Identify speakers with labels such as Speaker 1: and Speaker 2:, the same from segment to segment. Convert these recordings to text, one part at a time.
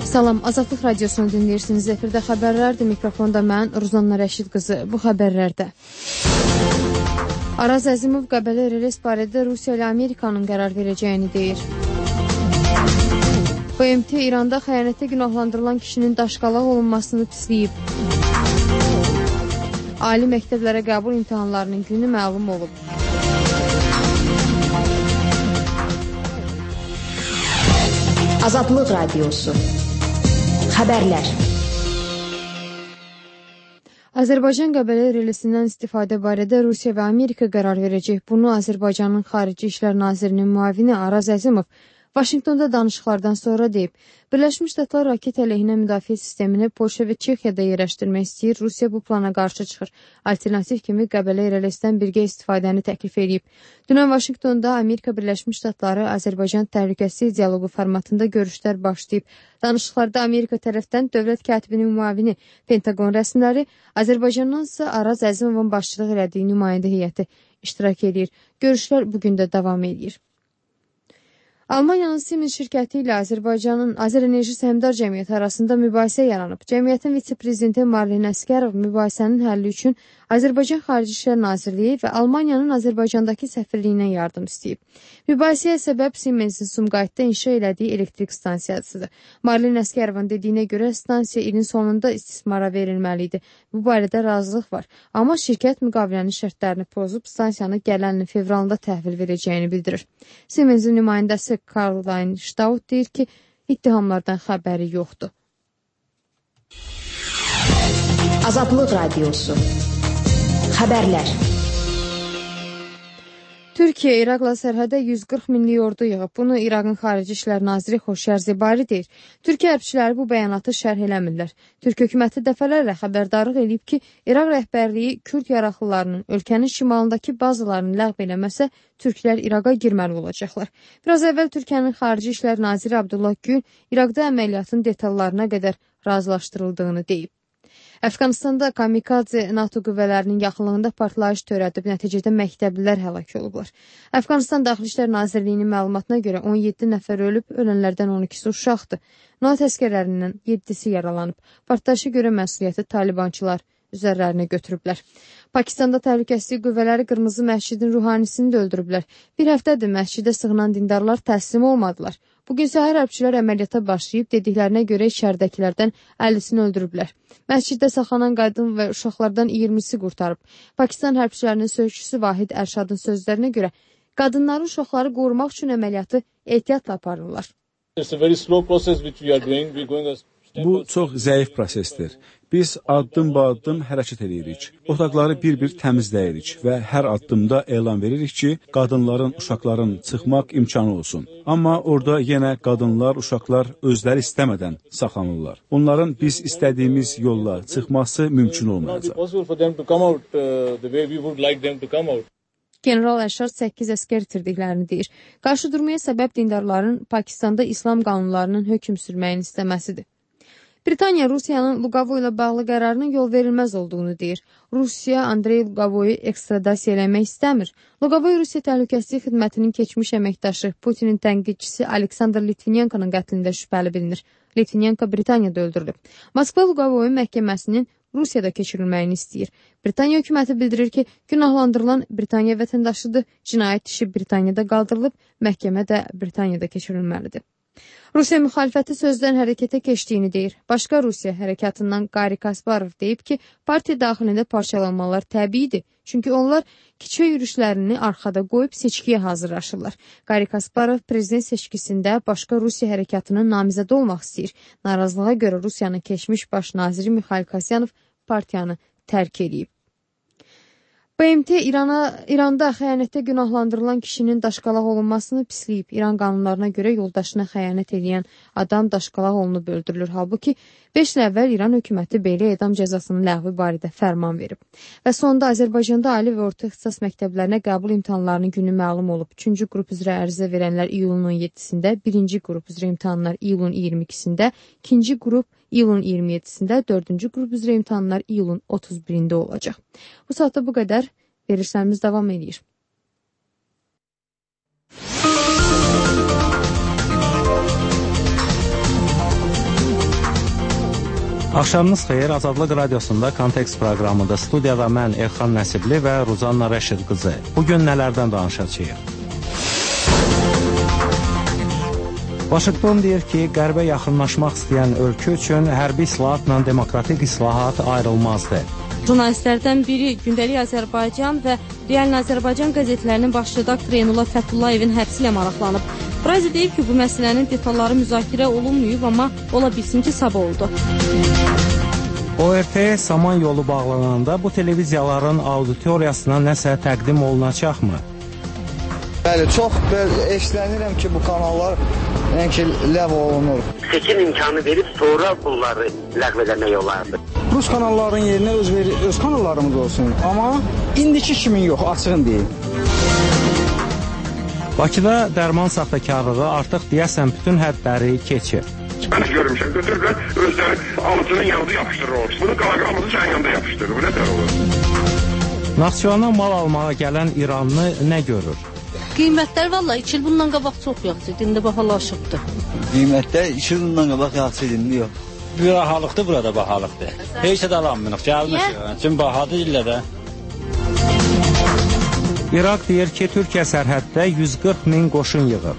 Speaker 1: Salam, Azadlıq Radiosunu dinləyirsiniz. Efirdə xəbərlərdir. Mikrofonda mən, Ruzanna Rəşid qızı. Bu xəbərlərdə Araz Əzimov Qəbələ Reles barədə Rusiya ilə Amerikanın qərar verəcəyini deyir. BMT İranda xəyanətə günahlandırılan kişinin daşqalaq olunmasını pisləyib. Ali məktəblərə qəbul imtahanlarının günü məlum olub.
Speaker 2: Azadlıq Radiosu Xəbərlər.
Speaker 1: Azərbaycan Qəbələ relisindən istifadə barədə Rusiya və Amerika qərar verəcək. Bunu Azərbaycanın Xarici İşlər Nazirinin müavini Araz Əzimov Vaşinqtonda danışıqlardan sonra deyib. Birləşmiş Ştatlar raket əleyhinə müdafiə sistemini Polşa və Çexiyada yerləşdirmək istəyir. Rusiya bu plana qarşı çıxır. Alternativ kimi Qəbələ relisindən birgə istifadəni təklif edib. Dünən Vaşinqtonda Amerika Birləşmiş Ştatları Azərbaycan təhlükəsizlik dialoqu formatında görüşlər başlayıb. Danışıqlarda Amerika tərəfdən dövlət katibinin müavini Pentagon rəsmiləri, Azərbaycandan isə Araz Əzimovun başçılıq elədiyi nümayəndə heyəti iştirak edir. Görüşlər bugün də davam edir. Almaniyanın Siemens şirkəti ilə Azərbaycanın Azərenerji Səhmdar Cəmiyyəti arasında mübahisə yaranıb. Cəmiyyətin vitse-prezidenti Marlen Əsgərov mübahisənin həlli üçün Azərbaycan Xarici İşlər Nazirliyi və Almaniyanın Azərbaycandakı səfirliyindən yardım istəyib. Mübahisəyə səbəb Siemensin Sumqayıtda inşa elədiyi elektrik stansiyasıdır. Marlen Əsgərovun dediyinə görə stansiya ilin sonunda istismara verilməli idi. Bu barədə razılıq var. Amma şirkət müqavilənin şərtlərini pozub stansiyanı gələn ilin fevralında təhvil verəcəyini bildirir. Siemensin nümayəndəsi Karl Staud deyir ki, ittihamlardan xəbəri yoxdur.
Speaker 2: Azadlıq Radiosu Xəbərlər.
Speaker 1: Türkiyə İraqla sərhədə 140 minlik ordu yığıb. Bunu İraqın Xarici İşlər Naziri Xoşyar Zibari deyir. Türkiyə hərbçiləri bu bəyanatı şərh eləmirlər. Türk hökuməti dəfələrlə xəbərdarlıq edib ki, İraq rəhbərliyi Kürd yaraqlılarının ölkənin şimalındakı bazalarını ləğv eləməsə, türklər İraqa girməli olacaqlar. Biraz əvvəl Türkiyənin Xarici İşlər Naziri Abdullah Gül İraqda əməliyyatın detallarına qədər razılaşdırıldığını deyib. Əfqanistanda kamikadze NATO qüvvələrinin yaxınlığında partlayış törədib, nəticədə məktəblilər həlak olublar. Əfqanistan Daxili İşlər Nazirliyinin məlumatına görə 17 nəfər ölüb, ölənlərdən 12-si uşaqdır. NATO əskərlərindən 7-si yaralanıb. Partlayışa görə məsuliyyəti Talibançılar üzərlərinə götürüblər. Pakistanda təhlükəsizlik qüvvələri Qırmızı Məscidin ruhanisini də öldürüblər. Bir həftədir məscidə sığınan dindarlar təslim olmadılar. Bugün səhər hərbçilər əməliyyata başlayıb, dediklərinə görə içəridəkilərdən 50-sini öldürüblər. Məsciddə saxlanan qadın və uşaqlardan 20-si qurtarıb. Pakistan hərbçilərinin sözçüsü Vahid Ərşadın sözlərinə görə qadınları, uşaqları qorumaq üçün əməliyyatı ehtiyatla aparırlar.
Speaker 3: Bu çox zəif prosesdir. Biz addım-ba-addım hərəkət edirik. Otaqları bir-bir təmizləyirik və hər addımda elan veririk ki, qadınların, uşaqların çıxmaq imkanı olsun. Amma orada yenə qadınlar, uşaqlar özləri istəmədən saxlanırlar. Onların biz istədiyimiz yolla çıxması mümkün olmayacaq.
Speaker 1: General Əşar 8 əskər itirdiklərini deyir. Qarşı durmaya səbəb dindarların Pakistanda İslam qanunlarının hökm sürməyini istəməsidir. Britaniya Rusiyanın Luqavo ilə bağlı qərarının yol verilməz olduğunu deyir. Rusiya Andrey Luqavoyu ekstradasiya eləmək istəmir. Luqavoy Rusiya Təhlükəsizlik Xidmətinin keçmiş əməkdaşı, Putinin tənqidçisi Aleksandr Litvinenkonun qətlində şübhəli bilinir. Litvinenko Britaniyada öldürülüb. Moskva Luqavoyun məhkəməsinin Rusiyada keçirilməyini istəyir. Britaniya hökuməti bildirir ki, günahlandırılan Britaniya vətəndaşıdır. Cinayət işi Britaniyada qaldırılıb, məhkəmə də Britaniyada keçirilməlidir. Rusiya müxalifəti sözdən hərəkətə keçdiyini deyir. Başqa Rusiya hərəkatından Qari Kasparov deyib ki, partiya daxilində parçalanmalar təbiidir. Çünki onlar kiçik yürüşlərini arxada qoyub seçkiyə hazırlaşırlar. Qari Kasparov prezident seçkisində başqa Rusiya hərəkatının namizədi olmaq istəyir. Narazılığa görə Rusiyanın keçmiş baş naziri Mixail Kasyanov partiyanı tərk edib. BMT İranda xəyanətdə günahlandırılan kişinin daşqalaq olunmasını pisləyib. İran qanunlarına görə yoldaşına xəyanət edən adam daşqalaq olunub öldürülür. Halbuki 5 il əvvəl İran hökuməti belə edam cəzasının ləğvi barədə fərman verib. Və sonda Azərbaycanda ali və orta ixtisas məktəblərinə qəbul imtahanlarının günü məlum olub. 3-cü qrup üzrə ərizə verənlər iyulun 17-sində, 1-ci qrup üzrə imtahanlar iyulun 22-sində, 2-ci qrup iyulun 27-sində, 4-cü qrup üzrə imtahanlar iyulun 31-də olacaq. Bu saatda bu qədər. Verilişlərimiz davam edir.
Speaker 4: Axşamınız xeyir, Azadlıq Radiosunda Kontekst proqramında studiyada mən Elxan Nəsibli və Ruzanna Rəşid qızı. Bugün nələrdən danışacağıq? Vaşinqton deyir ki, qərbə yaxınlaşmaq istəyən ölkə üçün hərbi islahatla demokratik islahat ayrılmazdır.
Speaker 1: Jurnalistlərdən biri Gündəlik Azərbaycan və Real Azərbaycan qəzetlərinin baş redaktoru Eynullah Fətullayevin həbsi ilə maraqlanıb. Brazi deyib ki, bu məsələnin detalları müzakirə olunmayıb, amma ola bilsin ki, sabah oldu.
Speaker 4: ORT-yə Saman yolu bağlananda bu televiziyaların auditoriyasına nəsə təqdim olunacaqmı?
Speaker 5: Bəli, çox eşlənirəm ki, bu kanallar ləğv olunur.
Speaker 6: Seçim imkanı verib sonra bunları ləğv eləmək olardı.
Speaker 5: Rus kanalların yerinə öz kanallarımız olsun, amma indiki kimin yox, açığın deyil.
Speaker 4: Bakıda dərman saxtakarlığı artıq deyəsən bütün hədləri keçir.
Speaker 7: Mən görmüşəm, götürürlər, özləri alıcının yanında yapışdırır. Bunu qalaqamızı sənin yanında yapışdırır. Bu nətər olur?
Speaker 4: Naxçıvana mal almağa gələn İranlı nə görür?
Speaker 8: Qiymətlər valla 2 il bundan qabaq çox yaxşı idi, indi bahalaşıbdır.
Speaker 5: Qiymətlər 2 il bundan qabaq yaxşı idi, indi yox.
Speaker 9: Bir bahalıqdır, burada bahalıqdır. Heç də alanmırıq, gəlmişik. Çünki bahadır illə də.
Speaker 4: İraq deyir ki, Türkiyə sərhəddə 140 min qoşun yığır.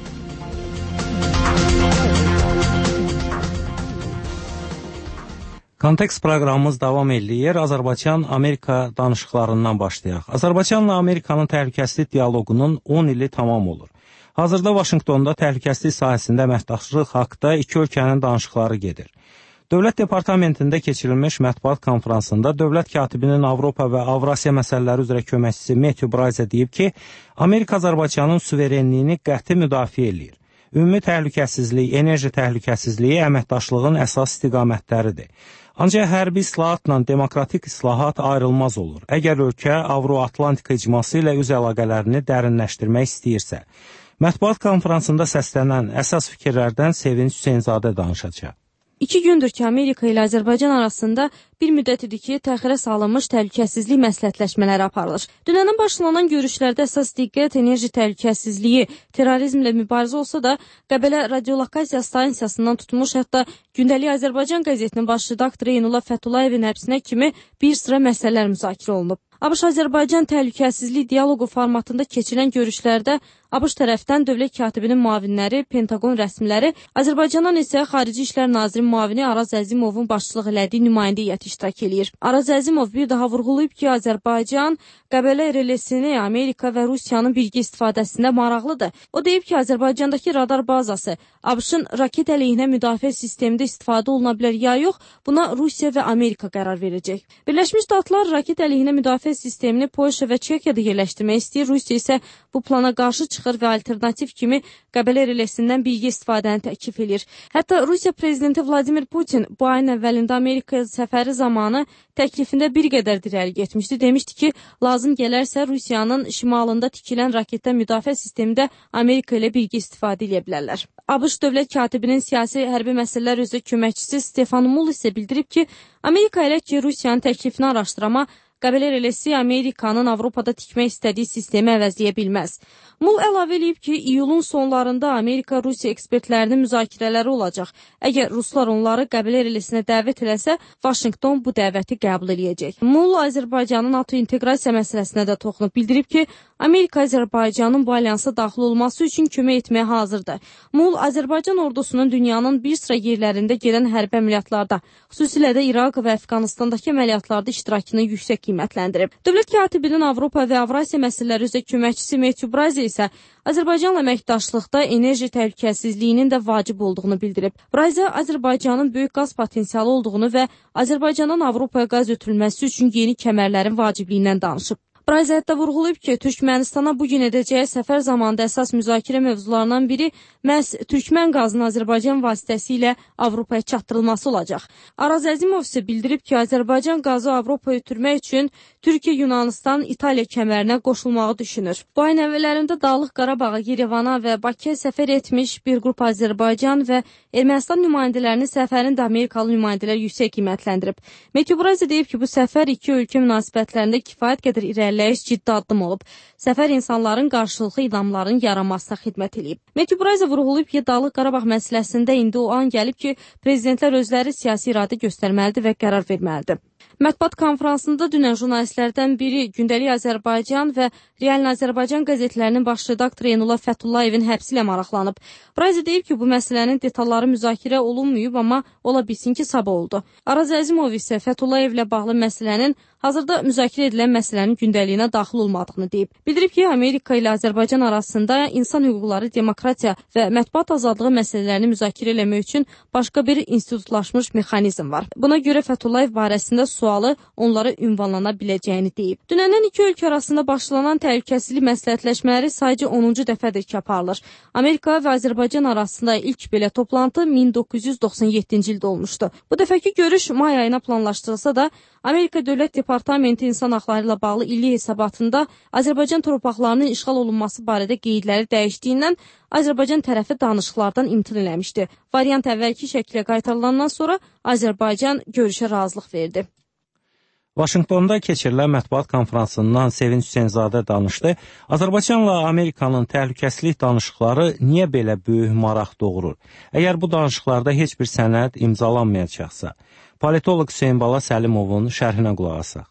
Speaker 4: Kontekst proqramımız davam edir. Azərbaycan-Amerika danışıqlarından başlayaq. Azərbaycanla Amerikanın təhlükəsizlik dialoqunun 10 ili tamam olur. Hazırda Vaşinqtonda təhlükəsizlik sahəsində əməkdaşlıq haqqında iki ölkənin danışıqları gedir. Dövlət Departamentində keçirilmiş mətbuat konfransında dövlət katibinin Avropa və Avrasiya məsələləri üzrə köməkçisi Matthew Bryce deyib ki, Amerika Azərbaycanın suverenliyini qəti müdafiə eləyir. Ümumi təhlükəsizlik, enerji təhlükəsizliyi əməkdaşlığın əsas istiqamətləridir. Ancaq hərbi islahatla demokratik islahat ayrılmaz olur. Əgər ölkə Avro-Atlantika icması ilə üz əlaqələrini dərinləşdirmək istəyirsə. Mətbuat konfransında səslənən əsas fikirlərdən Sevinç Hüseynzadə danışacaq.
Speaker 1: 2 gündür ki, Amerika ilə Azərbaycan arasında bir müddət idi ki, təxirə salınmış təhlükəsizlik məsləhətləşmələri aparılır. Dünənin başlanan görüşlərdə əsas diqqət enerji təhlükəsizliyi, terrorizmlə mübarizə olsa da, Qəbələ radiolokasiya stansiyasından tutmuş, hətta Gündəlik Azərbaycan qəzetinin baş redaktoru Eynullah Fətullayevin həbsinə kimi bir sıra məsələlər müzakirə olunub. ABŞ-Azərbaycan təhlükəsizlik dialoqu formatında keçirilən görüşlərdə ABŞ tərəfdən dövlət katibinin müavinləri, Pentagon rəsmiləri, Azərbaycandan isə Xarici İşlər Naziri müavini Araz Əzimovun başçılıq elədiyi nümayəndə heyəti iştirak eləyir. Araz Əzimov bir daha vurğulayıb ki, Azərbaycan Qəbələ RLS-ni Amerika və Rusiyanın birgə istifadəsində maraqlıdır. O deyib ki, Azərbaycandakı radar bazası ABŞ-ın raket əleyhinə müdafiə sistemində istifadə oluna bilər ya yox, buna Rusiya və Amerika qərar verəcək. Birləşmiş Ştatlar raket əleyhinə müdafiə sistemini Polşa və Çexiyada yerləşdirmək istəyir. Rusiya isə bu plana qarşı çıxır və alternativ kimi Qəbələ RLS-indən birgə istifadəni təklif edir. Hətta Rusiya prezidenti Vladimir Putin bu ayın əvvəlində Amerikaya səfəri zamanı təklifində bir qədər irəli getmişdi. Demişdi ki, lazım gələrsə Rusiyanın şimalında tikilən raketdən müdafiə sistemində Amerika ilə birgə istifadə edə bilərlər. ABŞ dövlət katibinin siyasi hərbi məsələlər üzrə köməkçisi Stefan Mull isə bildirib ki, Amerika ilə ki, Rusiyanın təklifini araşdırma Qəbələ RLS-i Amerikanın Avropada tikmək istədiyi sistemi əvəzləyə bilməz. Mull əlavə edib ki, iyulun sonlarında Amerika-Rusiya ekspertlərinin müzakirələri olacaq. Əgər ruslar onları Qəbələ RLS-inə dəvət eləsə, Vaşinqton bu dəvəti qəbul edəcək. Mull Azərbaycanın NATO inteqrasiya məsələsinə də toxunub bildirib ki, Amerika Azərbaycanın bu alyansa daxil olması üçün kömək etməyə hazırdır. Mull Azərbaycan ordusunun dünyanın bir sıra yerlərində gedən hərbi əməliyyatlarda, xüsusilə də İraq və Əfqanistandakı əməliyyatlarda iştirakını yüksək qiymətləndirib. Dövlət katibinin Avropa və Avrasiya məsələləri üzrə köməkçisi Matthew Bryce isə Azərbaycanla əməkdaşlıqda enerji təhlükəsizliyinin də vacib olduğunu bildirib. Bryce Azərbaycanın böyük qaz potensialı olduğunu və Azərbaycandan Avropaya qaz ötürülməsi üçün yeni kəmərlərin vacibliyindən danışıb. Bryce hətta vurğulayıb ki, Türkmənistana bugün edəcəyi səfər zamanında əsas müzakirə mövzularından biri məhz Türkmən qazının Azərbaycan vasitəsilə Avropaya çatdırılması olacaq. Araz Əzimov isə bildirib ki, Azərbaycan qazı Avropaya ötürmək üçün Türkiyə, Yunanistan, İtaliya kəmərinə qoşulmağı düşünür. Bu ayın əvvəllərində Dağlıq Qarabağa, Yerevana və Bakıya səfər etmiş bir qrup Azərbaycan və Ermənistan nümayəndələrinin səfərini də Amerikalı nümayəndələr yüksək qiymətləndirib. Matthew Bryce deyib ki, bu səfər iki ölkə münasibətlərində kifayət qədər irəli
Speaker 10: irəliləyiş ciddi addım olub. Səfər insanların qarşılıqlı idamların yaranmasına xidmət edib. Matthew Bryce vurğulayıb ki, Dağlıq Qarabağ məsələsində indi o an gəlib ki, prezidentlər özləri siyasi iradə göstərməlidir və qərar verməlidir. Mətbuat konfransında dünən jurnalistlərdən biri Gündəlik Azərbaycan və Real Azərbaycan qəzetlərinin baş redaktoru Enullah Fətullayevin həbsi ilə maraqlanıb. Bryce deyib ki, bu məsələnin detalları müzakirə olunmayıb, amma ola bilsin ki, sabah oldu. Araz Əzimov isə Fətullayevlə bağlı məsələnin hazırda müzakirə edilən məsələnin gündəliyinə daxil olmadığını deyib. Bildirib ki, Amerika ilə Azərbaycan arasında insan hüquqları, demokratiya və mətbuat azadlığı məsələlərini müzakirə eləmək üçün başqa bir institutlaşmış mexanizm var. Buna görə Fətullayev barəsində sualı onlara ünvanlana biləcəyini deyib. Dünəndən iki ölkə arasında başlanan təhlükəsizlik məsləhətləşmələri sayıcı 10-cu dəfədir ki, aparılır. Amerika və Azərbaycan arasında ilk belə toplantı 1997-ci ildə olmuşdu. Bu dəfəki görüş may ayına planlaşdırılsa da, Amerika Dövlət Departamenti İnsan Haqları ilə bağlı illik hesabatında Azərbaycan torpaqlarının işğal olunması barədə qeydləri dəyişdiyindən Azərbaycan tərəfi danışıqlardan imtina eləmişdi. Variant əvvəlki şəklə qaytarılandan sonra Azərbaycan görüşə razılıq verdi.
Speaker 4: Vaşinqtonda keçirilən mətbuat konfransından Sevinç Hüseynzadə danışdı. Azərbaycanla Amerikanın təhlükəsizlik danışıqları niyə belə böyük maraq doğurur? Əgər bu danışıqlarda heç bir sənəd imzalanmayacaqsa, politoloq Hüseyn Bala Səlimovun şərhinə qulaq asaq.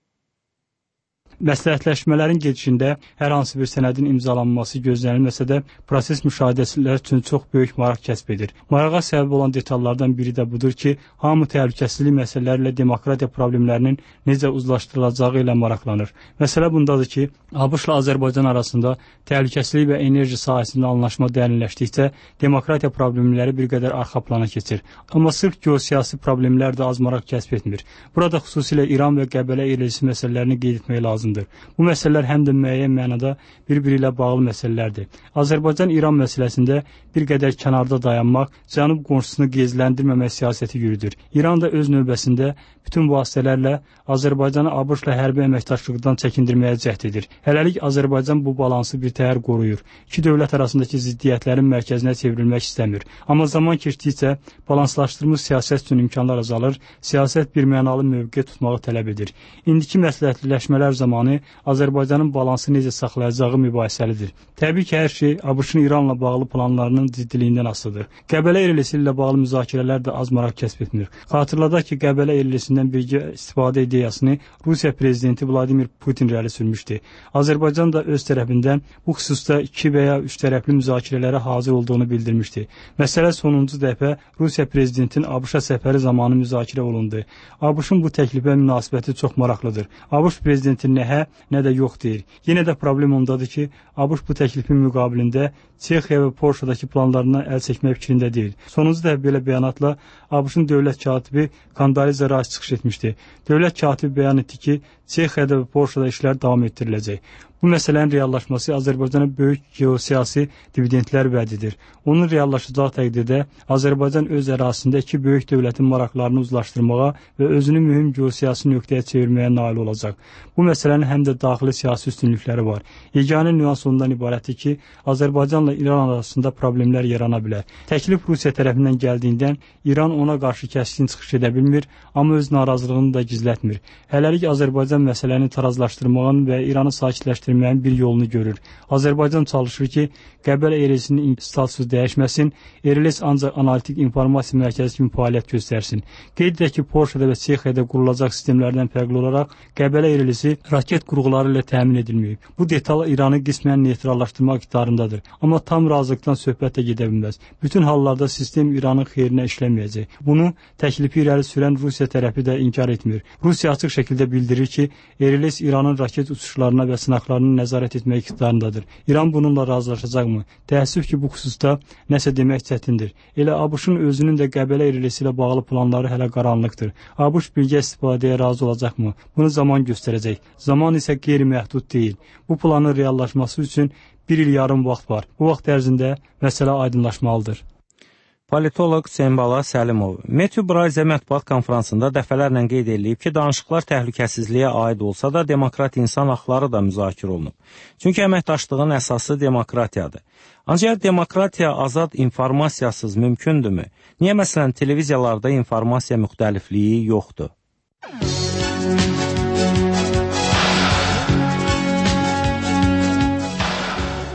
Speaker 11: Məsləhətləşmələrin gedişində hər hansı bir sənədin imzalanması gözlənilməsə də, proses müşahidəçilər üçün çox böyük maraq kəsb edir. Marağa səbəb olan detallardan biri də budur ki, hamı təhlükəsizlik məsələləri ilə demokratiya problemlərinin necə uzlaşdırılacağı ilə maraqlanır. Məsələ bundadır ki, ABŞ-la Azərbaycan arasında təhlükəsizlik və enerji sahəsində anlaşma dərinləşdikcə, demokratiya problemləri bir qədər arxa plana keçir. Amma sırf geosiyasi problemlər də az maraq kəsb etmir. Burada xüsusilə İran və Qəbələ Eyləcisi məsələlərini qeyd etmək lazımdır. Bu məsələlər həm də müəyyən mənada bir-biri ilə bağlı məsələlərdir. Azərbaycan-İran məsələsində bir qədər kənarda dayanmaq, cənub qonşusunu gizləndirməmək siyasəti yürüdür. İran da öz növbəsində bütün vasitələrlə Azərbaycanı ABŞ-la hərbi əməkdaşlıqdan çəkindirməyə cəhd edir. Hələlik Azərbaycan bu balansı birtəhər qoruyur. İki dövlət arasındakı ziddiyyətlərin mərkəzinə çevrilmək istəmir. Amma zaman keçdikcə balanslaşdırılmış siyasət üçün imkanlar azalır, siyasət bir mənalı mövqe tutmağı tələb edir. İndiki məsləhətləşmələr zamanı Azərbaycanın balansı necə saxlayacağı mübahisəlidir. Təbii ki, hər şey ABŞ-ın İranla bağlı planlarının ciddiliyindən asılıdır. Qəbələ Eyləcisi ilə bağlı müzakirələr də az maraq kəsb etmir. Xatırladaq ki, Qəbələ Eyləcisindən birgə istifadə ideyasını Rusiya prezidenti Vladimir Putin irəli sürmüşdü. Azərbaycan da öz tərəfindən bu xüsusda 2 və ya 3 tərəfli müzakirələrə hazır olduğunu bildirmişdi. Məsələ sonuncu dəfə Rusiya prezidentinin ABŞ-a səfəri zamanı müzakirə olundu. ABŞ-ın bu təklifə münasibəti çox maraqlıdır. ABŞ prezidenti nə hə, nə də yox deyir. Yenə də problem ondadır ki, ABŞ bu təklifin müqabilində Çexiya və Polşadakı planlarından əl çəkmək fikrində deyil. Sonuncu dəfə belə bəyanatla ABŞ-ın dövlət katibi Kandaliza Rice çıxış etmişdi. Dövlət katibi bəyan etdi ki, Çexiyada və Polşada işlər davam etdiriləcək. Bu məsələnin reallaşması Azərbaycana böyük geosiyasi dividendlər vəd edir. Onun reallaşacağı təqdirdə Azərbaycan öz ərazisində iki böyük dövlətin maraqlarını uzlaşdırmağa və özünü mühüm geosiyasi nöqtəyə çevirməyə nail olacaq. Bu məsələnin həm də daxili siyasi üstünlükləri var. Yeganə nüans ondan ibarətdir ki, Azərbaycanla İran arasında problemlər yarana bilər. Təklif Rusiya tərəfindən gəldiyindən İran ona qarşı kəskin çıxış edə bilmir, amma öz narazılığını da gizlətmir. Hələlik Azərbaycan məsələni tarazlaşdırmağın və İranı sakitləşdirməyin bir yolunu görür. Azərbaycan çalışır ki, Qəbələ Eyləcisinin statusu dəyişməsin, Erlis ancaq analitik informasiya mərkəzi kimi fəaliyyət göstərsin. Qeyd edək ki, Polşada və Çexiyada qurulacaq sistemlərdən fərqli olaraq Qəbələ Eyləcisi raket qurğuları ilə təmin edilməyib. Bu detal İranı qismən neytrallaşdırmaq iqtidarındadır. Amma tam razılıqdan söhbət də gedə bilməz. Bütün hallarda sistem İranın xeyrinə işləməyəcək. Bunu təklifi irəli sürən Rusiya tərəfi də inkar etmir. Rusiya açıq şəkildə bildirir ki, Erlis İranın raket uçuşlarına və sınaqlarını nəzarət etmək iqtidarındadır. İran bununla razılaşacaqmı? Təəssüf ki, bu xüsusda nəsə demək çətindir. Elə ABŞ-ın özünün də Qəbələ Eyləcisi ilə bağlı planları hələ qaranlıqdır. ABŞ birgə istifadəyə razı olacaqmı? Bunu zaman göstərəcək. Zaman isə qeyri-məhdud deyil. Bu planın reallaşması üçün 1 il yarım vaxt var. Bu vaxt ərzində məsələ aydınlaşmalıdır.
Speaker 4: Politoloq Hüseyn Bala Səlimov Matthew Bryce mətbuat konfransında dəfələrlə qeyd edib ki, danışıqlar təhlükəsizliyə aid olsa da demokrat insan haqları da müzakirə olunub. Çünki əməkdaşlığın əsası demokratiyadır. Ancaq demokratiya azad informasiyasız mümkündürmü? Niyə məsələn televiziyalarda informasiya müxtəlifliyi yoxdur?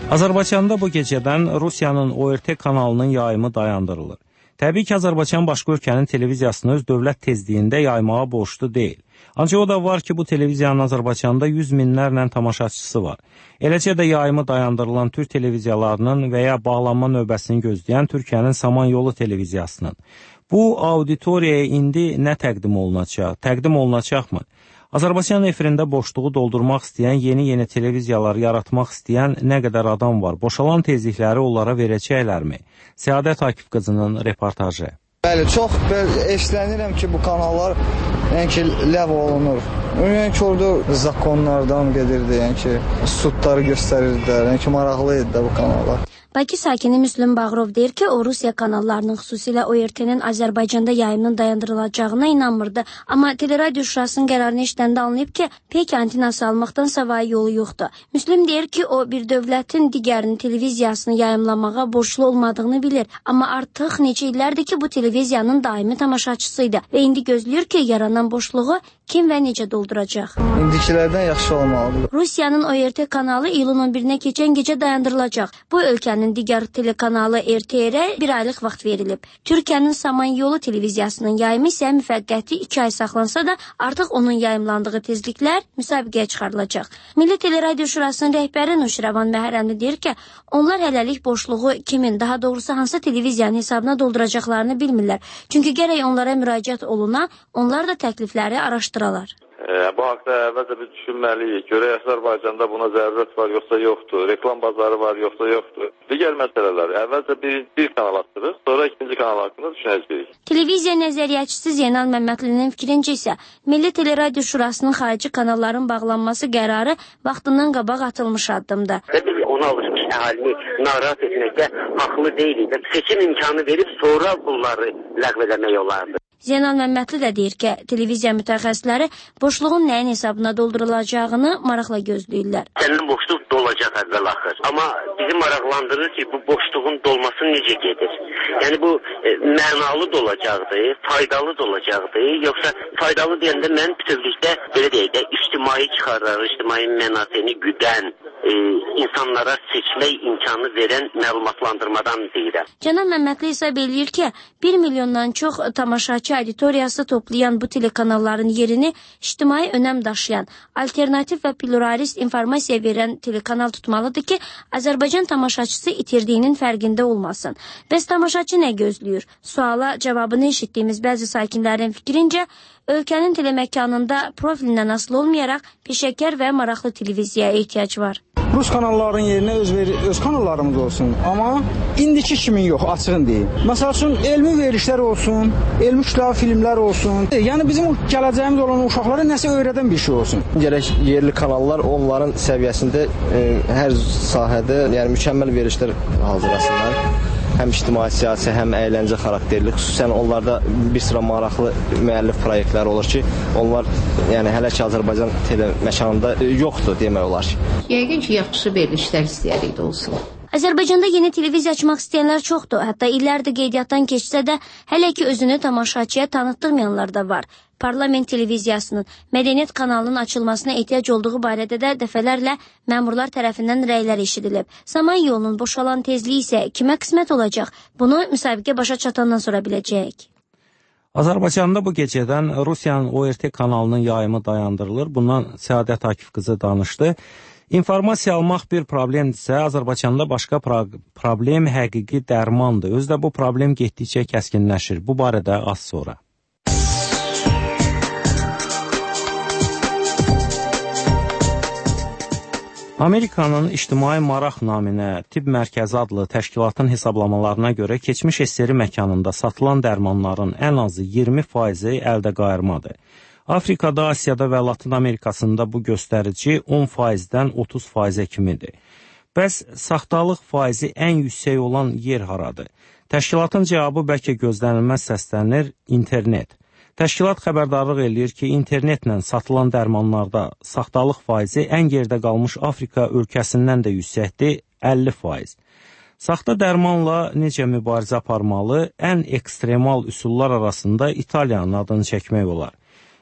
Speaker 4: Azərbaycanda bu gecədən Rusiyanın ORT kanalının yayımı dayandırılır. Təbii ki, Azərbaycan başqa ölkənin televiziyasını öz dövlət tezliyində yaymağa borçlu deyil. Ancaq o da var ki, bu televiziyanın Azərbaycanda 100 minlərlə tamaşaçısı var. Eləcə də yayımı dayandırılan Türk televiziyalarının və ya bağlanma növbəsini gözləyən Türkiyənin Samanyolu televiziyasının. Bu auditoriyaya indi nə təqdim olunacaq? Təqdim olunacaqmı? Azərbaycan efirində boşluğu doldurmaq istəyən, yeni televiziyalar yaratmaq istəyən nə qədər adam var? Boşalan tezlikləri onlara verəcəklərmi? Səadət Akif qızının reportajı.
Speaker 12: Bəli, çox eşlənirəm ki, bu kanallar ləğv olunur. Yəni ki, orada zakonlardan gedirdi, yəni ki, sudları göstərirdilər, yəni ki, maraqlı idi də bu kanallar.
Speaker 13: Bakı sakini Müslüm Bağırov deyir ki, o Rusiya kanallarının, xüsusilə ORT-nin Azərbaycanda yayımının dayandırılacağına inanmırdı. Amma Teleradio Şurasının qərarını eşidəndə anlayıb ki, pek antenası almaqdan savayı yolu yoxdur. Müslüm deyir ki, o bir dövlətin digərinin televiziyasını yayımlamağa borçlu olmadığını bilir. Amma artıq neçə illərdir ki, bu televiziyanın daimi tamaşaçısıydı və indi gözləyir ki, yaranan boşluğu kim və necə dolduracaq?
Speaker 12: İndikilərdən yaxşı olmalıdır.
Speaker 13: Rusiyanın ORT kanalı iyulun 11-nə keçən gecə dayandırılacaq. Bu ölkənin digər telekanalı RTR-ə bir aylıq vaxt verilib. Türkiyənin Samanyolu televiziyasının yayımı isə müvəqqəti 2 ay saxlansa da artıq onun yayımlandığı tezliklər müsabiqəyə çıxarılacaq. Milli Teleradio Şurasının rəhbəri Nuşirəvan Məhərrəmli deyir ki, onlar hələlik boşluğu kimin, daha doğrusu hansı televiziyanın hesabına dolduracaqlarını bilmirlər. Çünki gərək onlara müraciət oluna, onlar da təklifləri araşdıralar.
Speaker 14: Bu haqda əvvəlcə biz düşünməliyik. Görək Azərbaycanda buna zərurət var, yoxsa yoxdur. Reklam bazarı var, yoxsa yoxdur. Digər məsələlər. Əvvəlcə bir kanal açdırıq, sonra ikinci kanal haqqında düşünəcəyik.
Speaker 13: Televiziya nəzəriyyatçısı Zeynal Məmmədlinin fikrincə isə Milli Teleradio Şurasının xarici kanalların bağlanması qərarı vaxtından qabaq atılmış addımdır.
Speaker 6: Ona alışmış əhalini narahat etməkdə haqlı deyilik. Seçim imkanı verib sonra bunları ləğv eləmək olardı.
Speaker 13: Zeynal Məmmədli də deyir ki, televiziya mütəxəssisləri boşluğun nəyin hesabına doldurulacağını maraqla gözləyirlər.
Speaker 6: Sənin boşluq dolacaq əvvəl axır. Amma bizi maraqlandırır ki, bu boşluğun dolması necə gedir? Yəni bu mənalı dolacaqdır, faydalı dolacaqdır, yoxsa faydalı deyəndə mən bütövlükdə belə deyək də ictimai çıxarları, ictimai mənafeni güdən, insanlara seçmək imkanı verən məlumatlandırmadan deyirəm.
Speaker 13: Cənab Məmmədli hesab eləyir ki, 1 milyondan çox tamaşaçı auditoriyası toplayan bu telekanalların yerini ictimai önəm daşıyan, alternativ və pluralist informasiya verən telekanal tutmalıdır ki, Azərbaycan tamaşaçısı itirdiyinin fərqində olmasın. Bəs tamaşaçı nə gözləyir? Suala cavabını eşitdiyimiz bəzi sakinlərin fikrincə, ölkənin teleməkanında profilindən asılı olmayaraq peşəkar və maraqlı televiziyaya ehtiyac var.
Speaker 5: Rus kanalların yerinə öz kanallarımız olsun, amma indiki kimin yox, açığın deyil. Məsəl üçün, elmi verilişlər olsun, elmi kütləvi filmlər olsun. Yəni bizim gələcəyimiz olan uşaqlara nəsə öyrədən bir şey olsun.
Speaker 15: Gərək yerli kanallar onların səviyyəsində hər sahədə mükəmməl verilişlər hazırlasınlar. Həm ictimai siyasi, həm əyləncə xarakterli, xüsusən onlarda bir sıra maraqlı müəllif proyektlər olur ki, onlar hələ ki Azərbaycan teleməkanında yoxdur demək olar ki.
Speaker 16: Yəqin ki, yaxşı verilişlər istəyərik də olsun.
Speaker 13: Azərbaycanda yeni televiziya açmaq istəyənlər çoxdur. Hətta illərdir qeydiyyatdan keçsə də, hələ ki özünü tamaşaçıya tanıtdırmayanlar da var. Parlament televiziyasının mədəniyyət kanalının açılmasına ehtiyac olduğu barədə də dəfələrlə məmurlar tərəfindən rəylər eşidilib. Samanyolunun boşalan tezliyi isə kimə qismət olacaq? Bunu müsabiqə başa çatandan sonra biləcəyik.
Speaker 4: Azərbaycanda bu gecədən Rusiyanın ORT kanalının yayımı dayandırılır. Bundan Səadət Akif qızı danışdı. İnformasiya almaq bir problemdirsə, Azərbaycanda başqa problem həqiqi dərmandır. Özdə bu problem getdikcə kəskinləşir. Bu barədə az sonra. Amerikanın İctimai Maraq naminə Tibb Mərkəzi adlı təşkilatın hesablamalarına görə keçmiş SSR məkanında satılan dərmanların ən azı 20%-i əldə qayırmadır. Afrikada, Asiyada və Latin Amerikasında bu göstərici 10%-dən 30%-ə kimidir. Bəs saxtalıq faizi ən yüksək olan yer haradır? Təşkilatın cavabı bəlkə gözlənilməz səslənir: internet. Təşkilat xəbərdarlıq eləyir ki, internetlə satılan dərmanlarda saxtalıq faizi ən gerdə qalmış Afrika ölkəsindən də yüksəkdir, 50%. Saxta dərmanla necə mübarizə aparmalı? Ən ekstremal üsullar arasında İtaliyanın adını çəkmək olar.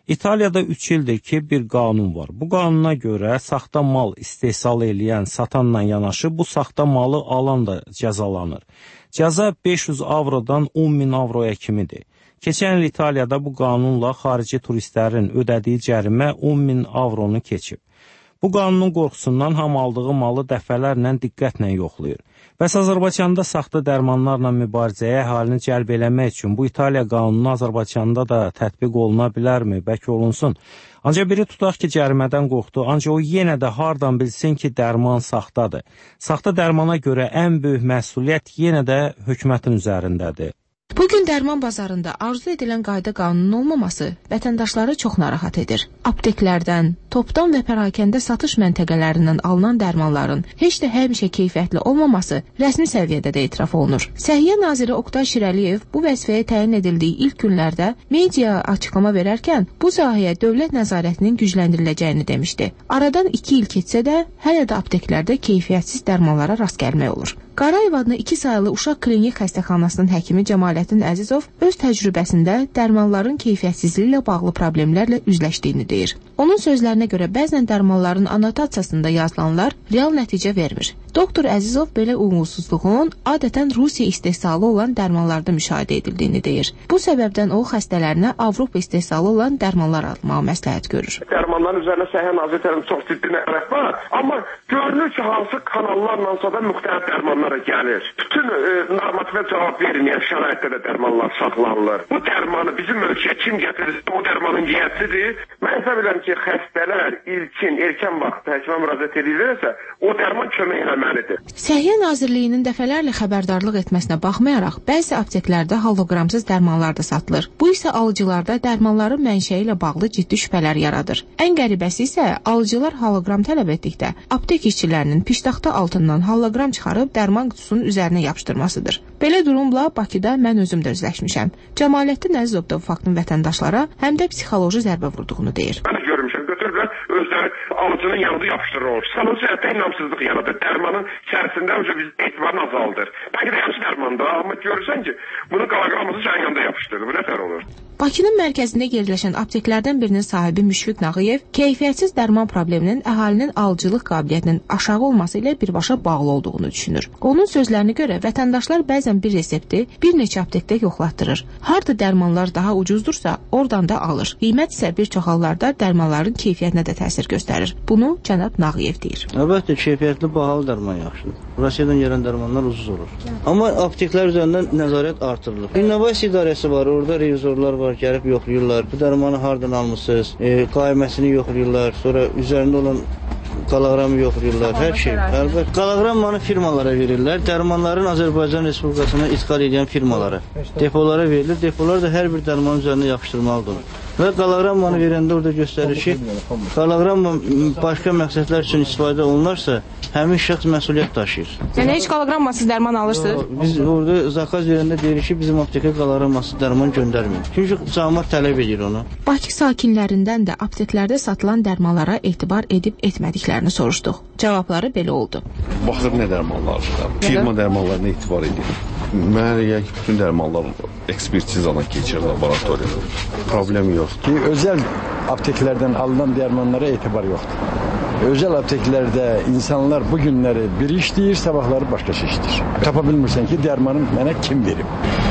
Speaker 4: İtaliyada 3 ildir ki bir qanun var. Bu qanuna görə saxta mal istehsal eləyən, satanla yanaşı bu saxta malı alan da cəzalanır. Cəza 500 avrodan 10.000 avroya kimidir. Keçən il İtaliyada bu qanunla xarici turistlərin ödədiyi cərimə 10.000 avronu keçib. Bu qanunun qorxusundan hamı aldığı malı dəfələrlə diqqətlə yoxlayır. Bəs Azərbaycanda saxta dərmanlarla mübarizəyə əhalini cəlb eləmək üçün bu İtaliya qanunu Azərbaycanda da tətbiq oluna bilərmi? Bəlkə olunsun. Ancaq biri tutaq ki, cərimədən qorxdu, ancaq o yenə də hardan bilsin ki, dərman saxtadır. Saxta dərmana görə ən böyük məsuliyyət yenə də hökumətin üzərindədir.
Speaker 17: Bugün dərman bazarında arzu edilən qayda qanunun olmaması vətəndaşları çox narahat edir. Apteklərdən, topdan və pərakəndə satış məntəqələrindən alınan dərmanların heç də həmişə keyfiyyətli olmaması rəsmi səviyyədə də etiraf olunur. Səhiyyə naziri Oqtay Şirəliyev bu vəzifəyə təyin edildiyi ilk günlərdə mediaya açıqlama verərkən bu sahəyə dövlət nəzarətinin gücləndiriləcəyini demişdi. Aradan 2 il keçsə də hələ də apteklərdə keyfiyyətsiz dərmanlara rast gəlmək olur. Qarayev adına 2 sayılı uşaq klinik xəstəxanasının həkimi Cəmaləddin Əzizov öz təcrübəsində dərmanların keyfiyyətsizliyi ilə bağlı problemlərlə üzləşdiyini deyir. Onun sözlərinə görə bəzən dərmanların anotasiyasında yazılanlar real nəticə vermir. Doktor Əzizov belə uğursuzluğun adətən Rusiya istehsalı olan dərmanlarda müşahidə edildiyini deyir. Bu səbəbdən o xəstələrinə Avropa istehsalı olan dərmanlar almağı məsləhət görür.
Speaker 7: Dərmanların üzərinə Səhiyyə Nazirliyinin çox ciddi nəzarət var, amma görünür ki, hansı kanallarla da müxtəlif dərmanlara gəlir. Bütün normativə cavab verilməyən şəraitdə də dərmanlar saxlanılır. Bu dərmanı bizim ölkəyə kim gətirir? O dərmanın yiyəsidir. Mən isə bilirəm ki, xəstələr erkən vaxtda həkimə müraciət edirlərsə, o dərman kömək eləməlidir.
Speaker 17: Səhiyyə Nazirliyinin dəfələrlə xəbərdarlıq etməsinə baxmayaraq, bəzi apteklərdə holoqramsız dərmanlar da satılır. Bu isə alıcılarda dərmanların mənşəyi ilə bağlı ciddi şübhələr yaradır. Ən qəribəsi isə alıcılar holoqram tələb etdikdə aptek işçilərinin piştaxta altından holoqram çıxarıb dərman qutusunun üzərinə yapışdırmasıdır. Belə durumla Bakıda mən özüm də üzləşmişəm. Cəmaləddin Əzizov da bu faktın vətəndaşlara həm də psixoloji zərbə vurduğunu deyir.
Speaker 7: Mən görmüşəm, götürürlər, özləri alıcının yanında yapışdırır. Sağlık səhətdə inamsızlıq yaradır. Dərmanın içərisində biz etibarını azaldır. Bəlkə də yaxşı dərmanda, amma görürsən ki, bunu qalaqlamızı sənin yanında yapışdırır. Bu nətər olur?
Speaker 17: Bakının mərkəzində yerləşən apteklərdən birinin sahibi Müşfiq Nağıyev keyfiyyətsiz dərman probleminin əhalinin alıcılıq qabiliyyətinin aşağı olması ilə birbaşa bağlı olduğunu düşünür. Onun sözlərinə görə vətəndaşlar bəzən bir resepti bir neçə aptekdə yoxlatdırır. Harda dərmanlar daha ucuzdursa, oradan da alır. Qiymət isə bir çox hallarda dərmanların keyfiyyətinə də təsir göstərir. Bunu cənab Nağıyev deyir.
Speaker 18: Əlbəttə, keyfiyyətli bahalı dərman yaxşıdır. Rusiyadan gələn dərmanlar ucuz olur. Amma apteklər üzərindən nəzarət artırılır. İnnovasiya idarəsi var, orada revizorlar var, gəlib yoxlayırlar. Bu dərmanı hardan almısınız? Qayməsini yoxlayırlar. Sonra üzərində olan qalaqramı yoxlayırlar. Hər şey. Əlbəttə, qalaqramı firmalara verirlər. Dərmanların Azərbaycan Respublikasına ixal edən firmalara. Depolara verilir. Depolar da hər bir dərmanın üzərinə yapışdırmalıdır. Və qalaqrammanı verəndə orada göstərir ki, qalaqramma başqa məqsədlər üçün istifadə olunarsa, həmin şəxs məsuliyyət daşıyır.
Speaker 17: Yəni heç qalaqrammasız dərman alırsınız?
Speaker 18: Biz orada zakaz verəndə deyirik ki, bizim aptekə qalaqrammasız dərman göndərməyin. Çünki cəmaət tələb edir onu.
Speaker 17: Bakı sakinlərindən də apteklərdə satılan dərmanlara etibar edib etmədiklərini soruşduq. Cavabları belə oldu.
Speaker 19: Baxır nə dərmanlar alır. Firma dərmanlarına etibar edir. Mənə deyək ki, bütün dərmanlar ekspertizana keçir laboratoriyada. Problem yoxdur.
Speaker 20: Özəl apteklərdən alınan dərmanlara etibar yoxdur. Özəl apteklərdə insanlar bu günləri bir iş deyir, sabahları başqa şey işdir. Tapa bilmirsən ki, dərmanı mənə kim verib?